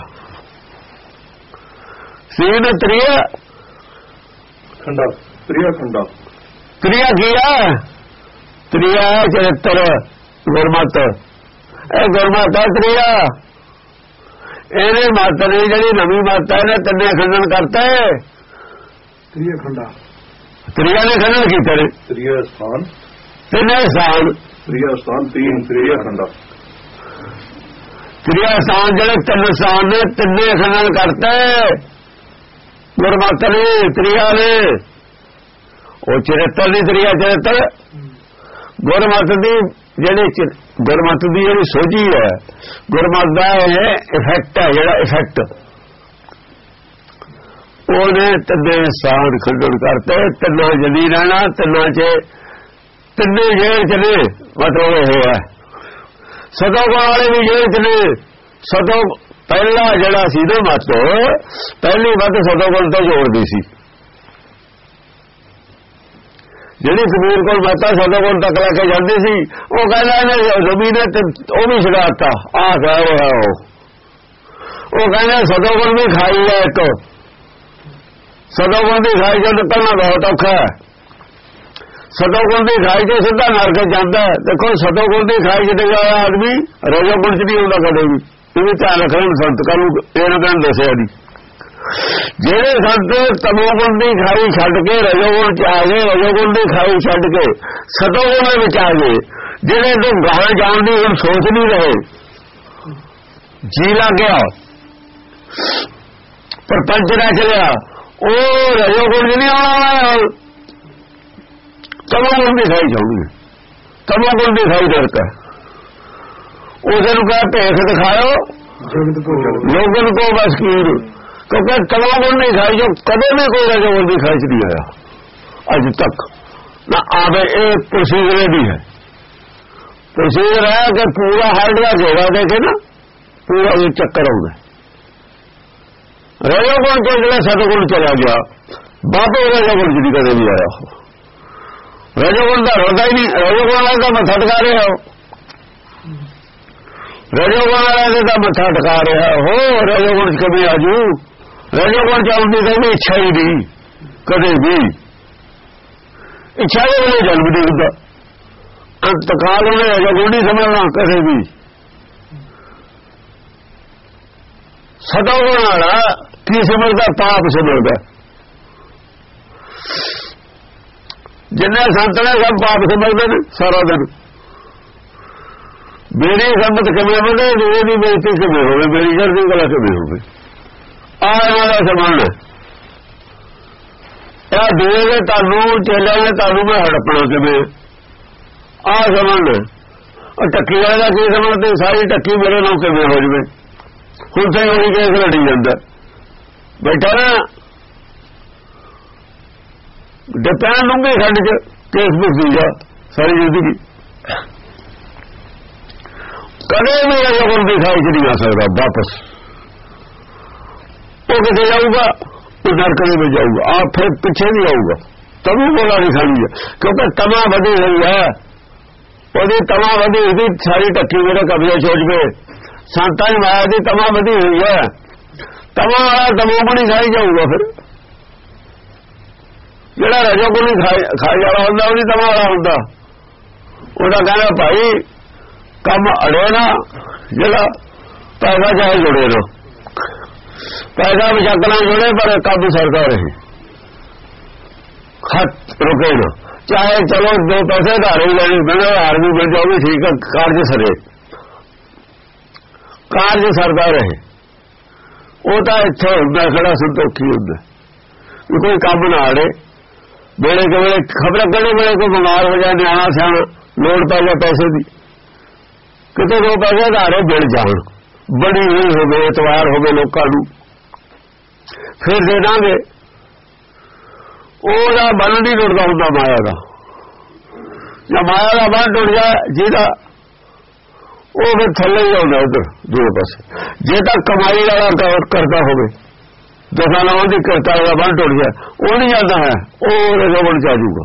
ਸੀਨ ਤ੍ਰਿਆ ਖੰਡਾ, ਤ੍ਰਿਆ ਖੰਡਾ, ਤ੍ਰਿਆ ਕੀ ਹੈ? ਤ੍ਰਿਆ ਚਰਿੱਤਰ ਗੁਰਮਤ, ਇਹ ਗੁਰਮਤ ਹੈ ਤ੍ਰਿਆ। ਇਹਨੇ ਮਤ ਨੇ ਜਿਹੜੀ ਨਵੀਂ ਮਤ ਹੈ ਨੇ ਤਿੰਨੇ ਖੰਡਨ ਕਰਤਾ ਹੈ। ਤ੍ਰਿਆ ਖੰਡਾ, ਤ੍ਰਿਆ ਨੇ ਖੰਡਨ ਕੀਤੇ ਨੇ। ਤ੍ਰਿਆ ਸਥਾਨ, ਤਿੰਨੇ ਸਥਾਨ, ਤ੍ਰਿਆ ਸਥਾਨ ਤੀਨ, ਤ੍ਰਿਆ ਖੰਡਾ, ਤ੍ਰਿਆ ਸਥਾਨ ਜਿਹੜੇ ਤਿੰਨ ਸਥਾਨ ਨੇ ਤਿੰਨੇ ਖੰਡਨ ਕਰਤਾ ਹੈ ਗੁਰਮਤ ਨੇ, ਤ੍ਰਿਆ ਨੇ। ਉਹ ਚਰਿੱਤਰ ਦੀ ਤ੍ਰਿਆ ਚਰਿੱਤਰ, ਗੁਰਮਤ ਦੀ ਜਿਹੜੀ ਗੁਰਮਤ ਦੀ ਜਿਹੜੀ ਸੋਝੀ ਹੈ, ਗੁਰਮਤ ਦਾ ਇਹ ਇਫੈਕਟ ਹੈ, ਜਿਹੜਾ ਇਫੈਕਟ ਉਹਨੇ ਤਿੰਨੇ ਸਥਾਨ ਖੰਡਨ ਕਰਤੇ। ਤਿੰਨਾਂ ਜਦੀ ਰਹਿਣਾ, ਤਿੰਨਾਂ ਚ ਤਿੰਨੇ ਜੇਲ੍ਹ ਚ ਨੇ, ਮਤਲਬ ਇਹ ਹੈ। ਸਤੋਗੁਣ ਵਾਲੇ ਵੀ ਜੇਲ੍ਹ ਚ ਨੇ। ਸਤੋ ਪਹਿਲਾ ਜਿਹੜਾ ਸੀ ਨਾ ਮੱਤ, ਪਹਿਲੀ ਮੱਤ ਸਤੋਗੁਣ ਤੋਂ ਜੋੜਦੀ ਸੀ। ਜਿਹੜੀ ਕਬੀਰ ਕੋਲ ਮੱਤਾ ਸਤੋਗੁਣ ਤੱਕ ਲੈ ਕੇ ਜਾਂਦੀ ਸੀ, ਉਹ ਕਹਿੰਦਾ ਇਹਨੇ ਜ਼ਮੀਨ ਉਹ ਵੀ ਛਡਾਤਾ। ਆਹ ਕਹਿ ਰਿਹਾ ਉਹ ਕਹਿੰਦਾ ਸਤੋਗੁਣ ਵੀ ਖਾਈ ਹੈ ਇੱਕ। ਸਤੋਗੁਣ ਦੀ ਖਾਈ ਚੋਂ ਨਿਕਲਣਾ ਬਹੁਤ ਔਖਾ ਹੈ। ਸਤੋਗੁਣ ਦੀ ਖਾਈ ਚੋਂ ਸਿੱਧਾ ਨਰਕ ਜਾਂਦਾ ਹੈ। ਦੇਖੋ ਸਤੋਗੁਣ ਦੀ ਖਾਈ ਚ ਡਿੱਗਾ ਹੋਇਆ ਆਦਮੀ ਰਜੋਗੁਣ ਚ ਨਹੀਂ ਹੁੰਦਾ ਕਦੇ ਵੀ। ਇਹ ਵੀ ਧਿਆਨ ਰੱਖਣ ਸੰਤ ਨੂੰ ਇਹਨਾਂ ਨੇ ਦੱਸਿਆ ਨਹੀਂ। ਜਿਹੜੇ ਸੰਤ ਤਮੋਗੁਣ ਦੀ ਖਾਈ ਛੱਡ ਕੇ ਰਜੋਗੁਣ ਚ ਆ ਗਏ, ਰਜੋਗੁਣ ਦੀ ਖਾਈ ਛੱਡ ਕੇ ਸਤੋਗੁਣ ਦੇ ਵਿੱਚ ਆ ਗਏ, ਜਿਹੜੇ ਤੋਂ ਗਾਹਾਂ ਜਾਣ ਦੀ ਹੁਣ ਸੋਚ ਨਹੀਂ ਰਹੇ, ਜੀ ਲੱਗ ਗਿਆ, ਪ੍ਰਪੰਚ ਨਾ ਚਲਿਆ, ਉਹ ਰਜੋਗੁਣ ਚ ਨਹੀਂ ਆਉਣਾ, ਤਮੋਗੁਣ ਦੀ ਖਾਈ ਚਾਹੁੰਦੀ। ਤਮੋਗੁਣ ਦੀ ਖਾਈ ਡਰਕ ਹੈ। ਉਸੇ ਨੂੰ ਕਹਾ ਭੇਖ ਦਿਖਾਓ ਲੋਗਨ ਕੋ ਬਸਕੀਰ, ਕਿਉਂਕਿ ਤਮੋਗੁਣ ਦੀ ਖਾਈ ਜੋ ਕਦੇ ਵੀ ਕੋਈ ਰਜੋਗੁਣ ਦੀ ਖਾਈ ਚ ਨਹੀਂ ਆਇਆ ਅੱਜ ਤੱਕ ਨਾ ਆਵੇ। ਇਹ ਪ੍ਰੋਸੀਜਰ ਦੀ ਹੈ। ਪ੍ਰੋਸੀਜਰ ਹੈ ਕਿ ਪੂਰਾ ਹਾਰਡ ਦਾ ਘੇਰਾ ਦੇ ਕੇ ਨਾ ਪੂਰਾ ਇਹ ਚੱਕਰ ਆਉਂਦਾ। ਰਜੋਗੁਣ ਤੋਂ ਜਿਹੜਾ ਸਤਗੁਣ ਚਲਾ ਗਿਆ, ਬਾਬੇ ਰਜੋਗੁਣ ਚ ਨਹੀਂ ਕਦੇ ਵੀ ਆਇਆ। ਰਜੋਗੁਣ ਦਾ ਰੋਦਾ ਹੀ ਨਹੀਂ। ਰਜੋਗੁਣ ਵਾਲਾ ਦਾ ਮੱਥਾ ਟਕਾ ਰਿਹਾ, ਰਜੋਗੁਣ ਵਾਲੇ ਦਾ ਮੱਥਾ ਟਕਾ ਰਿਹਾ ਹੋ। ਰਜੋਗੁਣ ਚ ਕਦੇ ਆਜੂ, ਰਜੋਗੁਣ ਚ ਆਉਣ ਦੀ ਤਾਂ ਇੱਛਾ ਹੀ ਨਹੀਂ ਕਦੇ ਵੀ। ਇੱਛਾ ਦੇ ਵੇਲੇ ਜਨਮ ਨਹੀਂ ਹੁੰਦਾ। ਅੰਤਕਾਲ ਉਹਨੇ ਰਜੋਗੁਣ ਨਹੀਂ ਸਮਝਣਾ ਕਦੇ ਵੀ। ਸਤਗੁਣ ਵਾਲਾ ਕੀ ਸਮਝਦਾ? ਪਾਪ ਸਮਝਦਾ। ਜਿੰਨੇ ਸੰਤ ਨੇ ਸਭ ਪਾਪ ਸਮਝਦੇ ਨੇ ਸਾਰਾ ਦਿਨ। ਮੇਰੀ ਸੰਗਤ ਕਿਵੇਂ ਹੋਵੇ, ਮੇਰੀ ਬੇਇੱਜ਼ਤੀ ਕਿਵੇਂ ਹੋਵੇ, ਮੇਰੀ ਚੜ੍ਹਦੀ ਕਲਾ ਕਿਵੇਂ ਹੋਵੇ, ਆਹ ਇਹਨਾਂ ਦਾ ਸਮਝਣਾ। ਇਹ ਦੇਵੇ ਤੁਹਾਨੂੰ ਚੇਲਿਆਂ ਨੇ ਤੁਹਾਨੂੰ ਮੈਂ ਹੜਪਣਾ ਕਿਵੇਂ, ਆਹ ਸਮਝਣਾ। ਟੱਕੀ ਵਾਲੇ ਦਾ ਕੀ ਸਮਝਦੇ? ਸਾਰੀ ਟੱਕੀ ਮੇਰੇ ਨਾਲ ਕਿਵੇਂ ਹੋ ਜਾਵੇ। ਹੁਣ ਤੇ ਉਹੀ ਕੇਸ ਲੜੀ ਜਾਂਦਾ ਬੈਠਾ ਨਾ ਡਿਪੈਂਡ ਲੂੰਗੇ ਖੰਡ ਚ ਕੇਸ ਮੁੱਕ ਜਾ ਸਾਰੀ ਜ਼ਿੰਦਗੀ। ਕਦੇ ਵੀ ਰਜੋਗੁਣ ਦੀ ਖਾਈ ਚ ਨਹੀਂ ਆ ਸਕਦਾ ਵਾਪਸ। ਉਹ ਕਿੱਥੇ ਜਾਊਗਾ? ਉਹ ਨਰਕ ਦੇ ਵਿੱਚ ਜਾਊਗਾ। ਆਪ ਫਿਰ ਪਿੱਛੇ ਨਹੀਂ ਆਊਗਾ। ਤਮੂ ਬੋਲਾ ਨਹੀਂ ਖਾਣੀ ਹੈ, ਕਿਉਂਕਿ ਤਮਾ ਵਧੀ ਹੋਈ ਹੈ। ਉਹਦੀ ਤਮਾ ਵਧੀ ਹੋਈ, ਸਾਰੀ ਟੱਕੀ ਮੇਰੇ ਕਬਜ਼ੇ ਛੋੜ ਜਵੇ। ਸੰਤਾਂ ਦੀ ਮਾਇਆ ਦੀ ਤਮਾ ਵਧੀ ਹੋਈ ਹੈ। ਤਮਾ ਵਾਲਾ ਤਮੋਗੁਣ ਹੀ ਖਾਈ ਜਾਊਗਾ। ਫਿਰ ਜਿਹੜਾ ਰਜੋਗੁਣ ਖਾਈ ਵਾਲਾ ਹੁੰਦਾ ਉਹਦੀ ਤਮਾ ਵਾਲਾ ਹੁੰਦਾ। ਉਹਦਾ ਕਹਿੰਦਾ ਭਾਈ ਕੰਮ ਅੜੇ ਨਾ, ਜਿਹੜਾ ਪੈਸਾ ਚਾਹੇ ਜੁੜੇ ਰਹੋ, ਪੈਸਾ ਵਿਚਕ ਨਾ ਜੁੜੇ, ਪਰ ਕੰਮ ਸਰਦਾ ਰਹੇ, ਹੱਥ ਰੁਕੇ ਨਾ। ਚਾਹੇ ਚਲੋ 2 ਪੈਸੇ ਧਾਰੇ ਲੈਣੇ, ਮੈਨੂੰ ਆਰਮੀ ਮਿਲ ਜਾਊਗੀ ਠੀਕ ਹੈ, ਕਾਰਜ ਸਰੇ, ਕਾਰਜ ਸਰਦਾ ਰਹੇ। ਉਹ ਤਾਂ ਇੱਥੇ ਹੁੰਦਾ ਖੜਾ ਸੰਤੋਖੀ ਹੁੰਦਾ ਵੀ ਕੋਈ ਕੰਮ ਨਾ ਅੜੇ। ਵੇਲੇ ਕੇ ਵੇਲੇ ਖਬਰਾਂ ਕਿਹੜੇ ਵੇਲੇ ਕੋਈ ਬਿਮਾਰ ਹੋ ਜਾਏ, ਨਿਆਣਾ ਸਿਆਣਾ ਲੋੜ ਪੈ ਜਾ ਪੈਸੇ ਦੀ, ਕਿਤੇ 2 ਪੈਸੇ ਧਾਰੇ ਮਿਲ ਜਾਣ, ਬੜੀ ਹੋਈ ਹੋਵੇ, ਇਤਵਾਰ ਹੋਵੇ ਲੋਕਾਂ ਨੂੰ, ਫਿਰ ਦੇ ਦਾਂਗੇ। ਉਹਦਾ ਬੰਨ ਨਹੀਂ ਟੁੱਟਦਾ ਹੁੰਦਾ ਮਾਇਆ ਦਾ। ਜਾਂ ਮਾਇਆ ਦਾ ਬੰਨ ਟੁੱਟ ਜਾਏ ਜਿਹਦਾ, ਉਹ ਫਿਰ ਥੱਲੇ ਹੀ ਆਉਂਦਾ ਉੱਧਰ ਦੂਏ ਪਾਸੇ। ਜੇ ਤਾਂ ਕਮਾਈ ਵਾਲਾ ਕਰਦਾ ਹੋਵੇ, ਦੁਕਾਨਾਂ ਦੀ ਕਰਤਾ ਦਾ ਬੰਨ ਟੁੱਟ ਜਾਏ, ਉਹ ਨਹੀਂ ਜਾਂਦਾ ਹੈ, ਉਹ ਰਜੋਗੁਣ ਚ ਆ ਜਾਊਗਾ।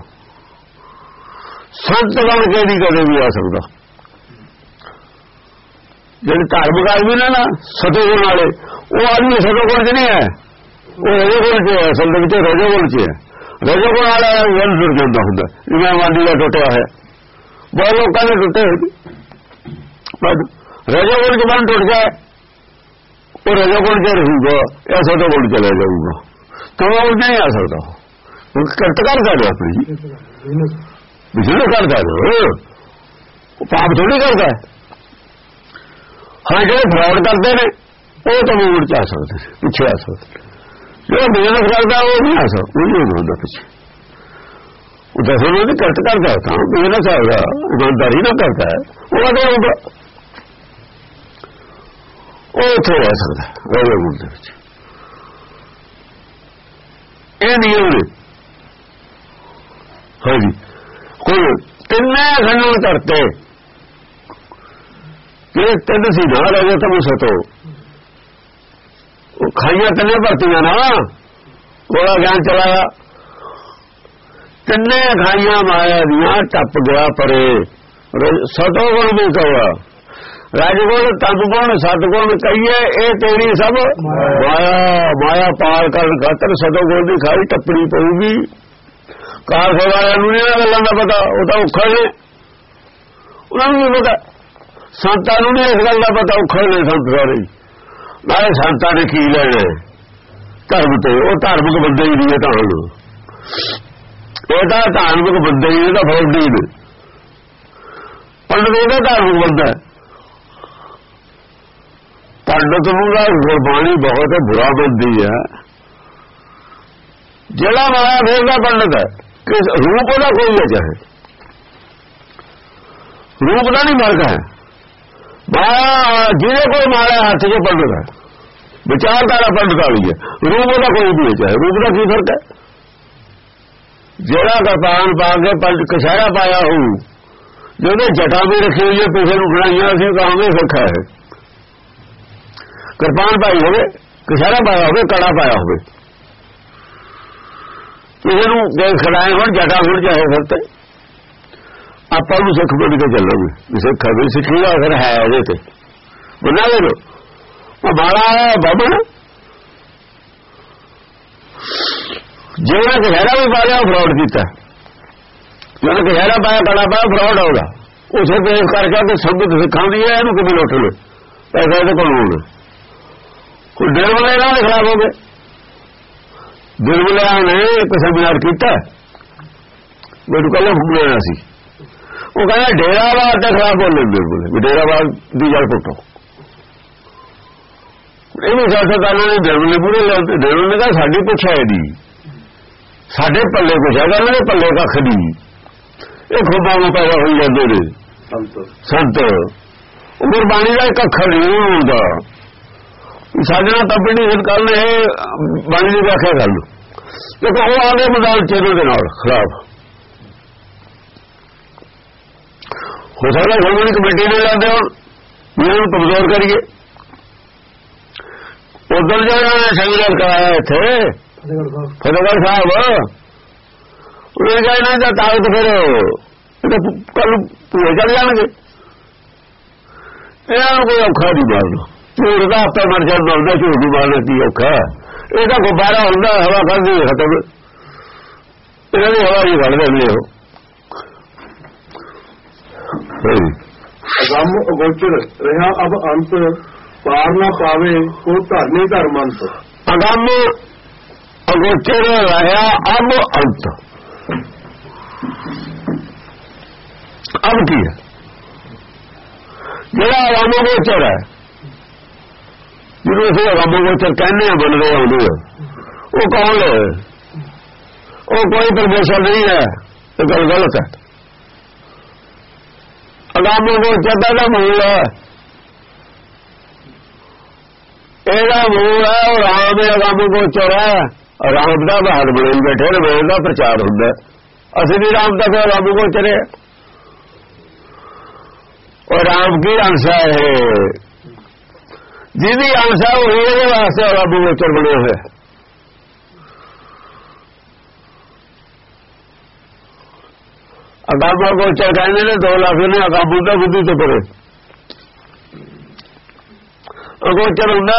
ਸੰਤ ਬਣ ਕੇ ਨਹੀਂ ਕਦੇ ਵੀ ਆ ਸਕਦਾ। ਜਿਹੜੇ ਧਾਰਮਿਕ ਆਦਮੀ ਨੇ ਨਾ ਸਤੋਗੁਣ ਵਾਲੇ, ਉਹ ਆਦਮੀ ਸਤੋਗੁਣ ਚ ਨਹੀਂ ਹੈ, ਉਹ ਰਜੋਗੁਣ ਚ ਹੈ। ਅਸਲ ਦੇ ਵਿੱਚ ਰਜੋਗੁਣ ਚ ਹੈ। ਰਜੋਗੁਣ ਵਾਲਾ ਬੰਨ ਟੁੱਟ ਜਾਂਦਾ ਹੁੰਦਾ, ਜਿਵੇਂ ਵਾਂਡੀ ਦਾ ਟੁੱਟਿਆ ਹੈ, ਬਹੁਤ ਲੋਕਾਂ ਦੇ ਟੁੱਟੇ ਹੋਏ। ਰਜੋਗੁਣ ਚ ਬੰਨ ਟੁੱਟ ਜਾਏ, ਉਹ ਰਜੋਗੁਣ ਚ ਰਹੂਗਾ, ਇਹ ਸਤੋਗੁਣ ਚਲਾ ਜਾਊਗਾ। ਤਮੋਗੁਣ ਨਹੀਂ ਆ ਸਕਦਾ। ਕਿਰਤ ਕਰਦਾ ਨੇ ਆਪਣੀ ਬਿਜਲੀ ਕਰਦਾ ਨੇ, ਉਹ ਪਾਪ ਥੋੜੀ ਕਰਦਾ। ਹਾਂ ਜਿਹੜੇ ਫਰਾਡ ਕਰਦੇ ਨੇ ਉਹ ਤਮੋਗੁਣ ਚ ਆ ਸਕਦੇ, ਪਿੱਛੇ ਆ ਸਕਦੇ। ਜਿਹੜਾ ਬਿਜ਼ਨਸ ਕਰਦਾ ਉਹ ਨਹੀਂ ਆ ਸਕਦਾ, ਉਹ ਨਹੀਂ ਹੁੰਦਾ ਪਿੱਛੇ। ਉਹ ਦੱਸੋ ਨਾ ਕਿਰਤ ਕਰਦਾ ਤਾਂ ਬਿਜ਼ਨਸ ਆਏਗਾ, ਇਮਾਨਦਾਰੀ ਨਾ ਕਰਦਾ ਉਹ ਕਦੇ ਆਊਗਾ, ਉਹ ਉੱਥੇ ਰਹਿ ਸਕਦਾ ਰਜੋਗੁਣ ਦੇ ਵਿੱਚ। ਇਹ ਨਿਯਮ ਨੇ। ਹਾਂਜੀ, ਹੁਣ ਤਿੰਨੇ ਖੰਡਨ ਕਰਤੇ ਕਿ ਤਿੰਨ ਸੀ ਨਾ ਰਹੇ ਤਾਂ ਸਤੋ ਉਹ ਖਾਈਆਂ ਤਿੰਨੇ ਭਰਤੀਆਂ ਨਾ ਕੋਲਾ ਗਿਆਨ ਚਲਾਇਆ ਤਿੰਨੇ ਖਾਈਆਂ ਮਾਇਆ ਦੀਆਂ ਟੱਪ ਗਿਆ ਪਰੇ ਸਤੋ ਗੁਣ ਵੀ ਕਹਾ ਰਾਜਗੁਣ ਤਦਗੁਣ ਸਤਗੁਣ ਕਹੀਏ ਇਹ ਤੇਰੀ ਸਭ ਮਾਇਆ ਪਾਰ ਕਰਨ ਖਾਤਰ ਸਤੋ ਗੁਣ ਦੀ ਖਾਈ ਟੱਪਣੀ ਪਊਗੀ ਕਾਰਖੇ ਵਾਲਿਆਂ ਨੂੰ ਨਹੀਂ ਗੱਲਾਂ ਦਾ ਪਤਾ ਉਹ ਤਾਂ ਔਖਾ ਨੇ ਉਹਨਾਂ ਨੂੰ ਨਹੀਂ ਪਤਾ ਸੰਤਾਂ ਨੂੰ ਨਹੀਂ ਇਸ ਗੱਲ ਦਾ ਪਤਾ ਔਖਾ ਨੇ ਸੰਤ ਸਾਰੇ ਨਾਲੇ ਸੰਤਾਂ ਨੇ ਕੀ ਲੈਣਾ ਧਰਮ ਤੇ ਉਹ ਧਾਰਮਿਕ ਬੰਦੇ ਹੀ ਨਹੀਂ ਤਾਂ ਇਹ ਤਾਂ ਧਾਰਮਿਕ ਬੰਦੇ ਹੀ ਇਹਦਾ ਫੌਜੀ ਨੇ ਪੰਡਤ ਇਹਦਾ ਧਾਰਮਿਕ ਬੰਦਾ ਪੰਡਤ ਨੂੰ ਦਾ ਗੁਰਬਾਣੀ ਬਹੁਤ ਬੁਰਾ ਬੰਦੀ ਹੈ ਜਿਹੜਾ ਮਾਇਆ ਫੇਰਦਾ ਪੰਡਤ ਹੈ ਕਿ ਰੂਪ ਉਹਦਾ ਕੋਈ ਹੈ ਚਾਹੇ ਰੂਪ ਦਾ ਨਹੀਂ ਫਰਕ ਹੈ ਮਾਇਆ ਜਿਹਦੇ ਕੋਈ ਮਾਇਆ ਹੱਥ 'ਚ ਪੰਡਤ ਹੈ ਵਿਚਾਰਧਾਰਾ ਪੰਡਤ ਵਾਲੀ ਹੈ ਰੂਪ ਉਹਦਾ ਕੋਈ ਵੀ ਹੈ ਚਾਹੇ ਰੂਪ ਦਾ ਕੀ ਫਰਕ ਹੈ ਜਿਹੜਾ ਕਿਰਪਾਨ ਪਾ ਕੇ ਪੰਜ ਕਸ਼ਹਿਰਾ ਪਾਇਆ ਹੋਊ ਜਿਹਨੇ ਜਟਾ ਵੀ ਰੱਖੀ ਹੋਈ ਹੈ ਪਿਛੇ ਨੂੰ ਖੜਾਈਆਂ ਅਸੀਂ ਕਹਾਂਗੇ ਸਿੱਖਾ ਹੈ ਕਿਰਪਾਨ ਪਾਈ ਹੋਵੇ ਕਸ਼ਹਿਰਾ ਪਾਇਆ ਹੋਵੇ ਕੜਾ ਪਾਇਆ ਹੋਵੇ ਕਿਸੇ ਨੂੰ ਖੜਾਏ ਹੋਣ ਜਟਾ ਹੋਣ ਚਾਹੇ ਫਿਰ ਤੇ ਆਪਾਂ ਨੂੰ ਸਿੱਖ ਬਣ ਕੇ ਚੱਲਾਂਗੇ ਸਿੱਖ ਵੀ ਸਿੱਖੀ ਦਾ ਅਸਰ ਹੈ ਉਹਦੇ ਤੇ ਬਣਾ ਲਓ ਉਹ ਬਾਲਾ ਬਾਬਾ ਜਿਹਨੇ ਕਸ਼ਹਿਰਾ ਵੀ ਪਾਇਆ ਫਰਾਡ ਕੀਤਾ ਜਿਹਨੇ ਕਸ਼ਹਿਰਾ ਪਾਇਆ ਕੜਾ ਪਾਇਆ ਫਰਾਡ ਹੋਗਾ ਉਸੇ ਪੇਸ਼ ਕਰਕੇ ਤੇ ਸੰਗਤ ਸਿਖਾਉਂਦੀ ਹੈ ਇਹਨੂੰ ਕਿਵੇਂ ਲੁੱਟ ਲਓ ਪੈਸਾ ਇਹਦੇ ਕੋਲ ਹੋਣਾ ਕੋਈ ਦਿਲ ਵਾਲੇ ਨਾਲ ਖਰਾਬ ਹੋ ਗਏ ਦਿਲ ਵਾਲਿਆਂ ਨੇ ਇੱਕ ਸੈਮੀਨਾਰ ਕੀਤਾ ਮੈਨੂੰ ਕੱਲ ਘੁੰਮਣਾ ਸੀ ਉਹ ਕਹਿੰਦਾ ਡੇਰਾਵਾਦ ਤੇ ਖਰਾਬ ਬੋਲੇ ਬਿਲਕੁਲ ਡੇਰਾਵਾਦ ਦੀ ਜੜ ਪੁੱਟੋ ਇਹ ਵੀ ਸਿਆਸਤਦਾਨਾਂ ਨੇ ਦਿਲ ਵਾਲੇ ਪੂਰੇ ਲਾਉਂਦੇ ਦਿਲ ਵਾਲੇ ਦਾ ਸਾਡੀ ਪੁੱਛਿਆ ਨਹੀਂ ਸਾਡੇ ਪੱਲੇ ਕੁਛ ਹੈਗਾ ਇਹਨਾਂ ਦੇ ਪੱਲੇ ਕੱਖ ਨਹੀਂ ਇਹ ਖੁਦਾ ਨੂੰ ਪੈਦਾ ਹੋਈ ਜਾਂਦੇ ਨੇ ਸੰਤ ਗੁਰਬਾਣੀ ਦਾ ਇੱਕ ਅੱਖਰ ਨਹੀਂ ਹੁੰਦਾ ਸਾਡੇ ਨਾਲ ਤੱਪੀ ਨਹੀਂ ਕਰ ਲੈ ਬਾਣੀ ਦੀ ਵਿਆਖਿਆ ਕਰ ਲਓ ਦੇਖੋ ਉਹ ਆਗੇ ਮੈਦਾਨ ਚੇਦੋਂ ਦੇ ਨਾਲ ਖਰਾਬ ਹੋ ਸਕਦਾ ਗੁਰਬਾਣੀ ਕਮੇਟੀ ਨੇ ਲਾਉਂਦੇ ਹੁਣ ਇਹਨਾਂ ਨੂੰ ਕਮਜ਼ੋਰ ਕਰੀਏ ਉਧਰ ਜਿਹੜਾ ਨੇ ਸੈਮੀਨਾਰ ਕਰਾਇਆ ਇੱਥੇ ਫਤਿਹਗੜ੍ਹ ਸਾਹਿਬ ਉਹਨੇ ਕਿਹਾ ਇਹਨਾਂ ਦਾ ਤਾਕਤ ਫਿਰ ਕੱਲ ਭੂਏ ਚੱਲ ਜਾਣਗੇ ਇਹਨਾਂ ਨੂੰ ਕੋਈ ਔਖਾ ਨਹੀਂ ਮਾਰਨਾ ਝੂਠ ਦਾ ਆਪੇ ਮਰ ਜਾਂਦਾ ਹੁੰਦਾ ਝੂਠ ਨੂੰ ਮਾਰਨਾ ਕੀ ਔਖਾ ਇਹ ਤਾਂ ਗੁਬਾਰਾ ਹੁੰਦਾ ਹਵਾ ਖਾਂਦੀ ਖਤਮ ਇਹਨਾਂ ਦੀ ਹਵਾ ਹੀ ਕੱਢ ਦਿੰਦੇ ਉਹ ਅਗੰਮ ਅਗੋਚਰ ਰਿਹਾ ਅਬ ਅੰਤ ਪਾਰ ਨਾ ਪਾਵੇ ਕੋ ਧਰਨੇ ਧਰਮ ਅੰਤ ਅਗੰਮ ਅਗੋਚਰ ਰਿਹਾ ਅਬ ਅੰਤ ਅਬ ਕੀ ਹੈ ਜਿਹੜਾ ਅਗੰਮ ਅਗੋਚਰ ਹੈ ਜਿਹਨੂੰ ਅਸੀਂ ਅਗੰਮ ਅਗੋਚਰ ਕਹਿੰਦੇ ਆ ਬਣ ਰਹੇ ਆਉਂਦੇ ਉਹ ਕੌਣ ਹੈ ਉਹ ਕੋਈ ਪਰਮੇਸ਼ਰ ਨਹੀਂ ਹੈ ਇਹ ਗੱਲ ਗਲਤ ਹੈ ਅਗੰਮ ਅਗੋਚਰ ਦਾ ਮੂਲ ਹੈ ਇਹਦਾ ਮੂਲ ਹੈ ਉਹ ਰਾਮ ਦੇ ਅਗੰਮ ਅਗੋਚਰ ਹੈ ਰਾਮ ਦਾ ਬਹਾਦ ਬਣੇ ਬੈਠੇ ਰਵੇਲ ਦਾ ਪ੍ਰਚਾਰ ਹੁੰਦਾ ਅਸੀਂ ਵੀ ਰਾਮ ਦਾ ਫਿਰ ਅਗੰਮ ਅਗੋਚਰ ਹੈ और राम की अंशा है जिसकी अंशा हुई है वास्ते अगम अगोचर बने हुए अगम अगोचर कहने ने 2 लाख ने अगम बुद्धा बुद्धि तो परे अगोचर होंगे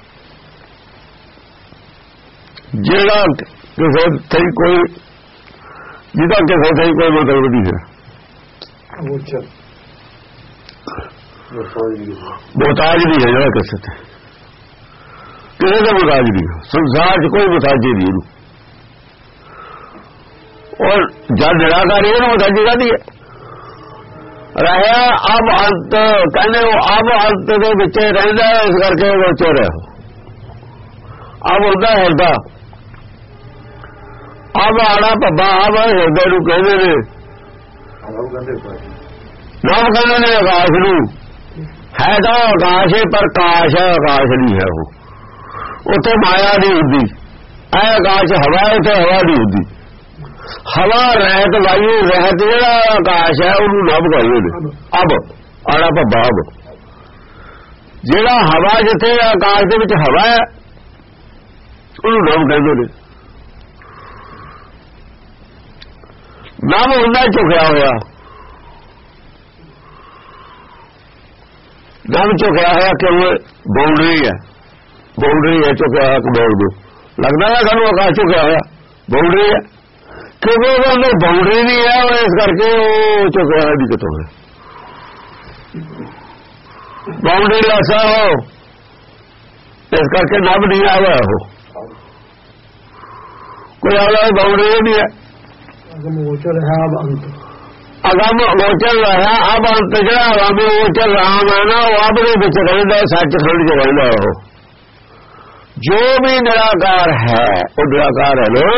जेड़ा किसी थी कोई जिदा किसी थी कोई मतलब नहीं है अगोचर मोहताज नहीं है जरा कह सकते किसी का मोहताज नहीं संसार कोई मोहताजी नहीं और जब निराकारी है मोहताजी का नहीं है रहा अब अंत कहने वो अब अंत के बच्चे रहता है इस करके गोचर है अब होता हिरदा अब आना पब्बा अब हिरदे नूं कहंदे ने नाम कहंदे ने आकाश नूं है तो आकाश है पर काश है आकाश नहीं है वो उसे माया नहीं होती है आकाश हवा है तो हवा नहीं होती ਹਵਾ ਰਹਿਤ ਵਾਯੂ ਰਹਿਤ ਜਿਹੜਾ ਆਕਾਸ਼ ਹੈ ਉਹਨੂੰ ਨਭ ਕਹਿੰਦੇ ਨੇ। ਅਬ ਆੜਾ ਭੱਬਾ ਅਬ ਜਿਹੜਾ ਹਵਾ ਜਿੱਥੇ ਆਕਾਸ਼ ਦੇ ਵਿੱਚ ਹਵਾ ਹੈ ਉਹਨੂੰ ਨਭ ਕਹਿੰਦੇ ਨੇ। ਨਭ ਹੁੰਦਾ ਝੁਕਿਆ ਹੋਇਆ, ਨਭ ਝੁਕਿਆ ਹੋਇਆ ਕਿਉਂ? ਬਾਉਂਡਰੀ ਹੈ, ਬਾਉਂਡਰੀ ਹੈ ਝੁਕਿਆ ਹੋਇਆ ਕਬੋਲ ਨੂੰ ਲੱਗਦਾ ਹੈ ਸਾਨੂੰ ਆਕਾਸ਼ ਝੁਕਿਆ ਹੋਇਆ ਬਾਉਂਡਰੀ ਹੈ ਕਿਉਂਕਿ ਉਹਦੇ ਅੰਦਰ ਬਾਉਂਡਰੀ ਨਹੀਂ ਹੈ ਉਹ ਇਸ ਕਰਕੇ ਉਹ ਝੁਕਿਆ ਹੋਇਆ ਦੀ ਕਿਤੋਂ ਹੈ। ਬਾਉਂਡਰੀ ਲਾਸਾ ਹੋ ਇਸ ਕਰਕੇ ਨਭ ਨਹੀਂ ਆਇਆ ਉਹ ਕੋਈ ਆਲਾ ਬਾਉਂਡਰੀ ਨਹੀਂ ਹੈ। ਅਗਮੋਚਰ ਹੈ ਅਬ ਅੰਤ, ਅਗਮ ਗੋਚਰ ਰਹਾ ਅਬ ਅੰਤ ਜਿਹੜਾ ਅਗਮ ਗੋਚਰ ਰਾਮ ਹੈ ਨਾ ਉਹ ਅਬ ਦੇ ਵਿੱਚ ਰਹਿੰਦਾ ਸੱਚਖੰਡ ਚ ਰਹਿੰਦਾ। ਉਹ ਜੋ ਵੀ ਨਿਰਾਕਾਰ ਹੈ ਉਹ ਨਿਰਾਕਾਰ ਹੈ ਨਾ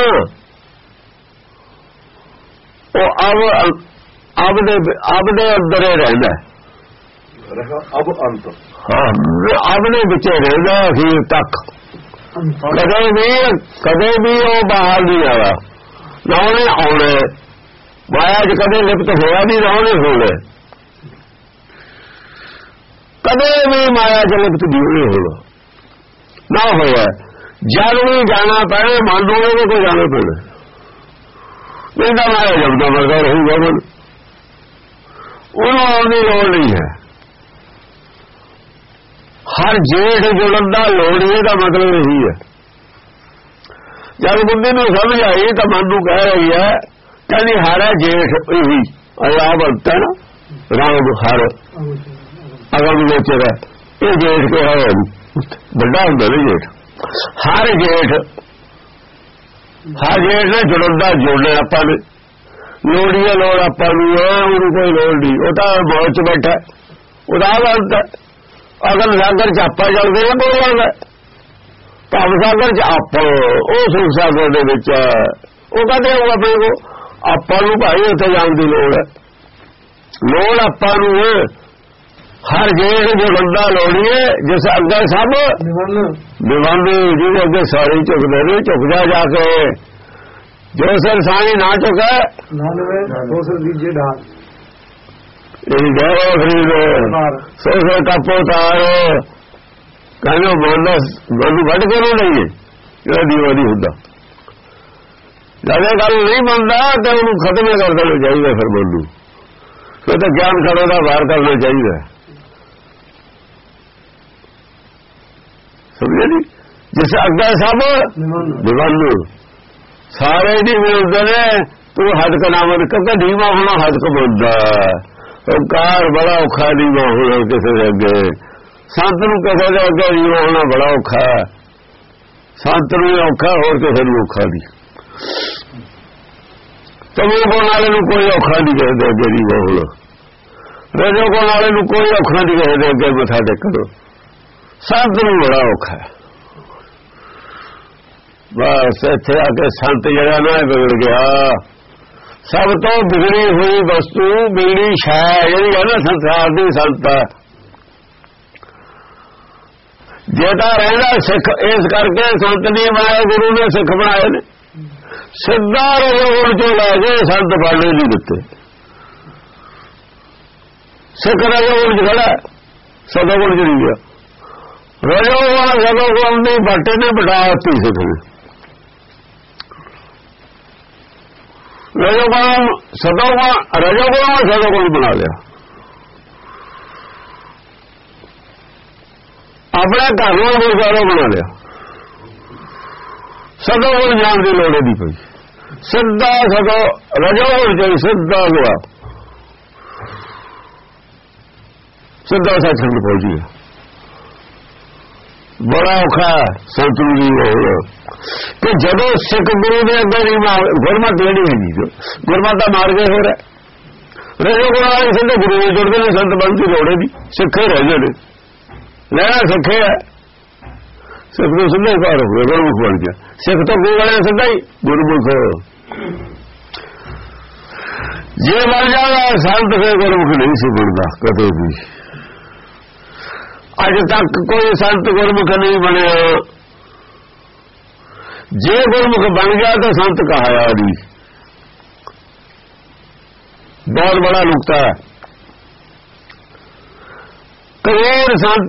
ਉਹ ਅਬ ਦੇ ਅੰਦਰ ਹੀ ਰਹਿੰਦਾ ਅਬ ਅੰਤ। ਹਾਂ ਅਬ ਦੇ ਵਿੱਚ ਰਹਿੰਦਾ ਅਖੀਰ ਤੱਕ ਕਦੇ ਵੀ ਉਹ ਬਾਹਰ ਨਹੀਂ ਆਇਆ ਨਾ ਉਹਨੇ ਆਉਣਾ ਮਾਇਆ ਚ ਕਦੇ ਲਿਪਤ ਹੋਇਆ ਨਹੀਂ ਨਾ ਉਹਨੇ ਹੋਣਾ ਕਦੇ ਵੀ ਮਾਇਆ ਚ ਲਿਪਤ ਨਹੀਂ ਹੋਣਾ ਨਾ ਹੋਇਆ। ਜਦ ਵੀ ਜਾਣਾ ਪੈਣਾ ਮੰਨ ਲਓ ਉਹਦੇ ਕੋਲ ਜਾਣਾ ਪੈਣਾ ਨਹੀਂ ਤਾਂ ਮਾਇਆ ਜਬਦਾ ਮਰਦਾ ਰਹੂਗਾ ਮਨ ਉਹਨੂੰ ਆਉਣ ਦੀ ਲੋੜ ਨਹੀਂ ਹੈ। ਹਰ ਜੇਠ ਜੁੜਨ ਦਾ ਲੋੜ ਇਹਦਾ ਮਤਲਬ ਇਹੀ ਹੈ। ਜਦ ਬੰਦੇ ਨੂੰ ਸਮਝ ਆਈ ਤਾਂ ਮਨ ਨੂੰ ਕਹਿ ਰਹੀ ਹੈ ਕਹਿੰਦੀ ਹਰ ਜੇਠ ਇਹੀ ਆਪ ਅੰਤਾ ਨਾ ਰਾਮ ਹਰ ਅਗਮ ਗੋਚਰ ਹੈ ਇਹ ਜੇਠ ਕੇ ਹੈ ਵੱਡਾ ਹੁੰਦਾ ਨਾ ਜੇਠ। ਹਰ ਜੇਠ ਨਾਲ ਜੁੜਨ ਦਾ ਜੋੜਨਾ ਆਪਾਂ ਨੇ ਲੋੜ ਹੀ ਲੋੜ ਆਪਾਂ ਨੂੰ ਉਹਨੂੰ ਕੋਈ ਲੋੜ ਨਹੀਂ। ਉਹ ਤਾਂ ਮੌਤ ਚ ਬੈਠਾ ਉਹਦਾ ਅੰਤ ਹੈ। ਅਗਰ ਸਾਗਰ ਚ ਆਪਾਂ ਚੱਲਦੇ ਆ ਕੋਈ ਗੱਲ ਹੈ ਭਵ ਸਾਗਰ ਚ ਆਪ ਉਹ ਸੁਖ ਸਾਗਰ ਦੇ ਵਿੱਚ ਉਹ ਕਹਿੰਦੇ ਉਹ ਆਪਣੇ ਕੋ ਆਪਾਂ ਨੂੰ ਭਾਈ ਉੱਥੇ ਜਾਣ ਦੀ ਲੋੜ ਹੈ। ਲੋੜ ਆਪਾਂ ਨੂੰ ਹਰ ਜੇਠ ਜੋ ਬੰਦਾ ਲੋੜੀਏ ਜਿਸ ਅੱਗੇ ਸਭ ਨਿਵੰਦ ਜਿਹਦੇ ਅੱਗੇ ਸਾਰੇ ਝੁਕਦੇ ਨੇ ਝੁਕ ਜਾ ਕੇ ਜੋ ਸਿਰ ਸਾਣੀ ਨਾ ਝੁਕਾ ਦੋ ਸਿਰ ਦੀਜੇ ਢਾਲ ਇਹ ਗਹਿਰਾ ਖਰੀਦ ਸੋ ਟਾਪੋ ਤਾਰ ਕਹਿੰਦੇ ਮੈਨੂੰ ਵੱਢ ਕੇ ਨਹੀਂ ਲਈਏ ਜਿਹੜਾ ਦੀਵਾ ਨਹੀਂ ਹੁੰਦਾ। ਜਦ ਗੱਲ ਨਹੀਂ ਮੰਨਦਾ ਤਾਂ ਉਹਨੂੰ ਖਤਮ ਕਰ ਦੇਣਾ ਚਾਹੀਦਾ। ਫਿਰ ਮੈਨੂੰ ਫਿਰ ਤਾਂ ਗਿਆਨ ਖੜੋ ਦਾ ਵਾਰ ਕਰਨਾ ਚਾਹੀਦਾ। ਸਮਝੇ ਨਹੀਂ ਜਿਸ ਅੱਗੇ ਸਭ ਨਿਵੰਨ ਸਾਰੇ ਨਹੀਂ ਮਿਲਦੇ ਨੇ ਤੂੰ ਹੱਦ ਕ ਨਾਮ ਕਿਉਂਕਿ ਨੀਵਾਂ ਹੋਣਾ ਹੱਦ ਕ ਬੰਦਾ ਓਕਾਰ ਬੜਾ ਔਖਾ ਨੀਵਾਂ ਹੋਣਾ ਕਿਸੇ ਦੇ ਅੱਗੇ। ਸੰਤ ਨੂੰ ਕਿਸੇ ਦੇ ਅੱਗੇ ਨੀਵਾਂ ਹੋਣਾ ਬੜਾ ਔਖਾ। ਸੰਤ ਨੂੰ ਔਖਾ ਹੋਰ ਕਿਸੇ ਨੂੰ ਔਖਾ ਨਹੀਂ। ਤਮੋ ਗੁਣ ਵਾਲੇ ਨੂੰ ਕੋਈ ਔਖਾ ਨਹੀਂ ਕਿਸੇ ਦੇ ਅੱਗੇ ਨੀਵਾਂ ਹੋਣਾ। ਰਜੋ ਗੁਣ ਵਾਲੇ ਨੂੰ ਕੋਈ ਔਖਾ ਨਹੀਂ ਕਿਸੇ ਦੇ ਅੱਗੇ ਮੱਥਾ ਟੇਕਣਾ। ਸੰਤ ਨੂੰ ਬੜਾ ਔਖਾ। ਬਸ ਇੱਥੇ ਆ ਕੇ ਸੰਤ ਜਿਹੜਾ ਨਾ ਵਿਗੜ ਗਿਆ। ਸਭ ਤੋਂ ਵਿਗੜੀ ਹੋਈ ਵਸਤੂ ਵਿਗੜੀ ਸ਼ੈ ਜਿਹੜੀ ਹੈ ਨਾ ਸੰਸਾਰ ਦੀ ਸੰਤ ਜੇ ਤਾਂ ਰਹਿੰਦਾ ਸਿੱਖ ਇਸ ਕਰਕੇ ਸੰਤ ਨਹੀਂ ਬਣਾਏ ਗੁਰੂ ਨੇ ਸਿੱਖ ਬਣਾਏ ਨੇ। ਸਿੱਧਾ ਰਜੋਗੁਣ ਚੋਂ ਲੈ ਕੇ ਸੰਤ ਬਣਨੇ ਨਹੀਂ ਦਿੱਤੇ। ਸਿੱਖ ਰਜੋਗੁਣ ਚ ਖੜਾ ਸਦੋਗੁਣ ਚ ਨਹੀਂ ਗਿਆ। ਰਜੋਗੁਣ ਸਦੋਗੁਣ ਦੀ ਬਾਟੇ ਨੇ ਬਿਠਾਤੀ ਸਿੱਖ ਨੇ। ਰਜੋਗੁਣ ਸਦੋਗੁਣ ਬਣਾ ਲਿਆ। ਆਪਣੇ ਘਰ ਨੂੰ ਗੁਰਦੁਆਰਾ ਬਣਾ ਲਿਆ। ਸਦੋਗੁਣ ਜਾਣ ਦੀ ਲੋੜ ਨਹੀਂ ਪਈ। ਸਿੱਧਾ ਰਜੋਗੁਣ ਚ ਸਿੱਧਾ ਗਿਆ ਸਿੱਧਾ ਸੱਚਖੰਡ ਪਹੁੰਚ ਗਿਆ। ਬੜਾ ਔਖਾ ਸੰਤ ਨੂੰ ਹੋਣਾ ਕਿ ਜਦੋਂ ਸਿੱਖ ਗੁਰੂ ਦੇ ਅੱਗੇ ਗੁਰਮਤ ਜਿਹੜੀ ਹੈਗੀ ਗੁਰਮਤ ਦਾ ਮਾਰਗ ਹੋ ਰਿਹਾ। ਰਜੋਗੁਣ ਵਾਲੇ ਸਿੱਧੇ ਗੁਰੂ ਨੂੰ ਜੁੜਦੇ ਨੇ ਸੰਤ ਬਣਨ ਦੀ ਲੋੜ ਨਹੀਂ। ਸਿੱਖੇ ਰਹਿ ਜਾਂਦੇ ਲੈਣਾ ਸਿੱਖੇ ਹੈ। ਸਿੱਖ ਨੂੰ ਸਿੱਧਾ ਘਰ ਹੋ ਗਿਆ ਗੁਰਮੁਖ ਬਣ ਗਿਆ। ਸਿੱਖ ਤੋਂ ਗੁਰੂ ਵਾਲੇ ਸਿੱਧਾ ਹੀ ਗੁਰਮੁਖ ਜੇ ਬਣ ਜਾਣਾ ਸੰਤ ਫਿਰ ਗੁਰਮੁਖ ਨਹੀਂ ਸੀ ਬਣਦਾ ਕਦੇ ਵੀ। ਅੱਜ ਤੱਕ ਕੋਈ ਸੰਤ ਗੁਰਮੁਖ ਨਹੀਂ ਬਣਿਆ। ਜੇ ਗੁਰਮੁਖ ਬਣ ਗਿਆ ਤਾਂ ਸੰਤ ਕਹਾਇਆ ਨਹੀਂ। ਬਹੁਤ ਬੜਾ ਨੁਕਤਾ ਹੈ। ਕਬੀਰ ਸੰਤ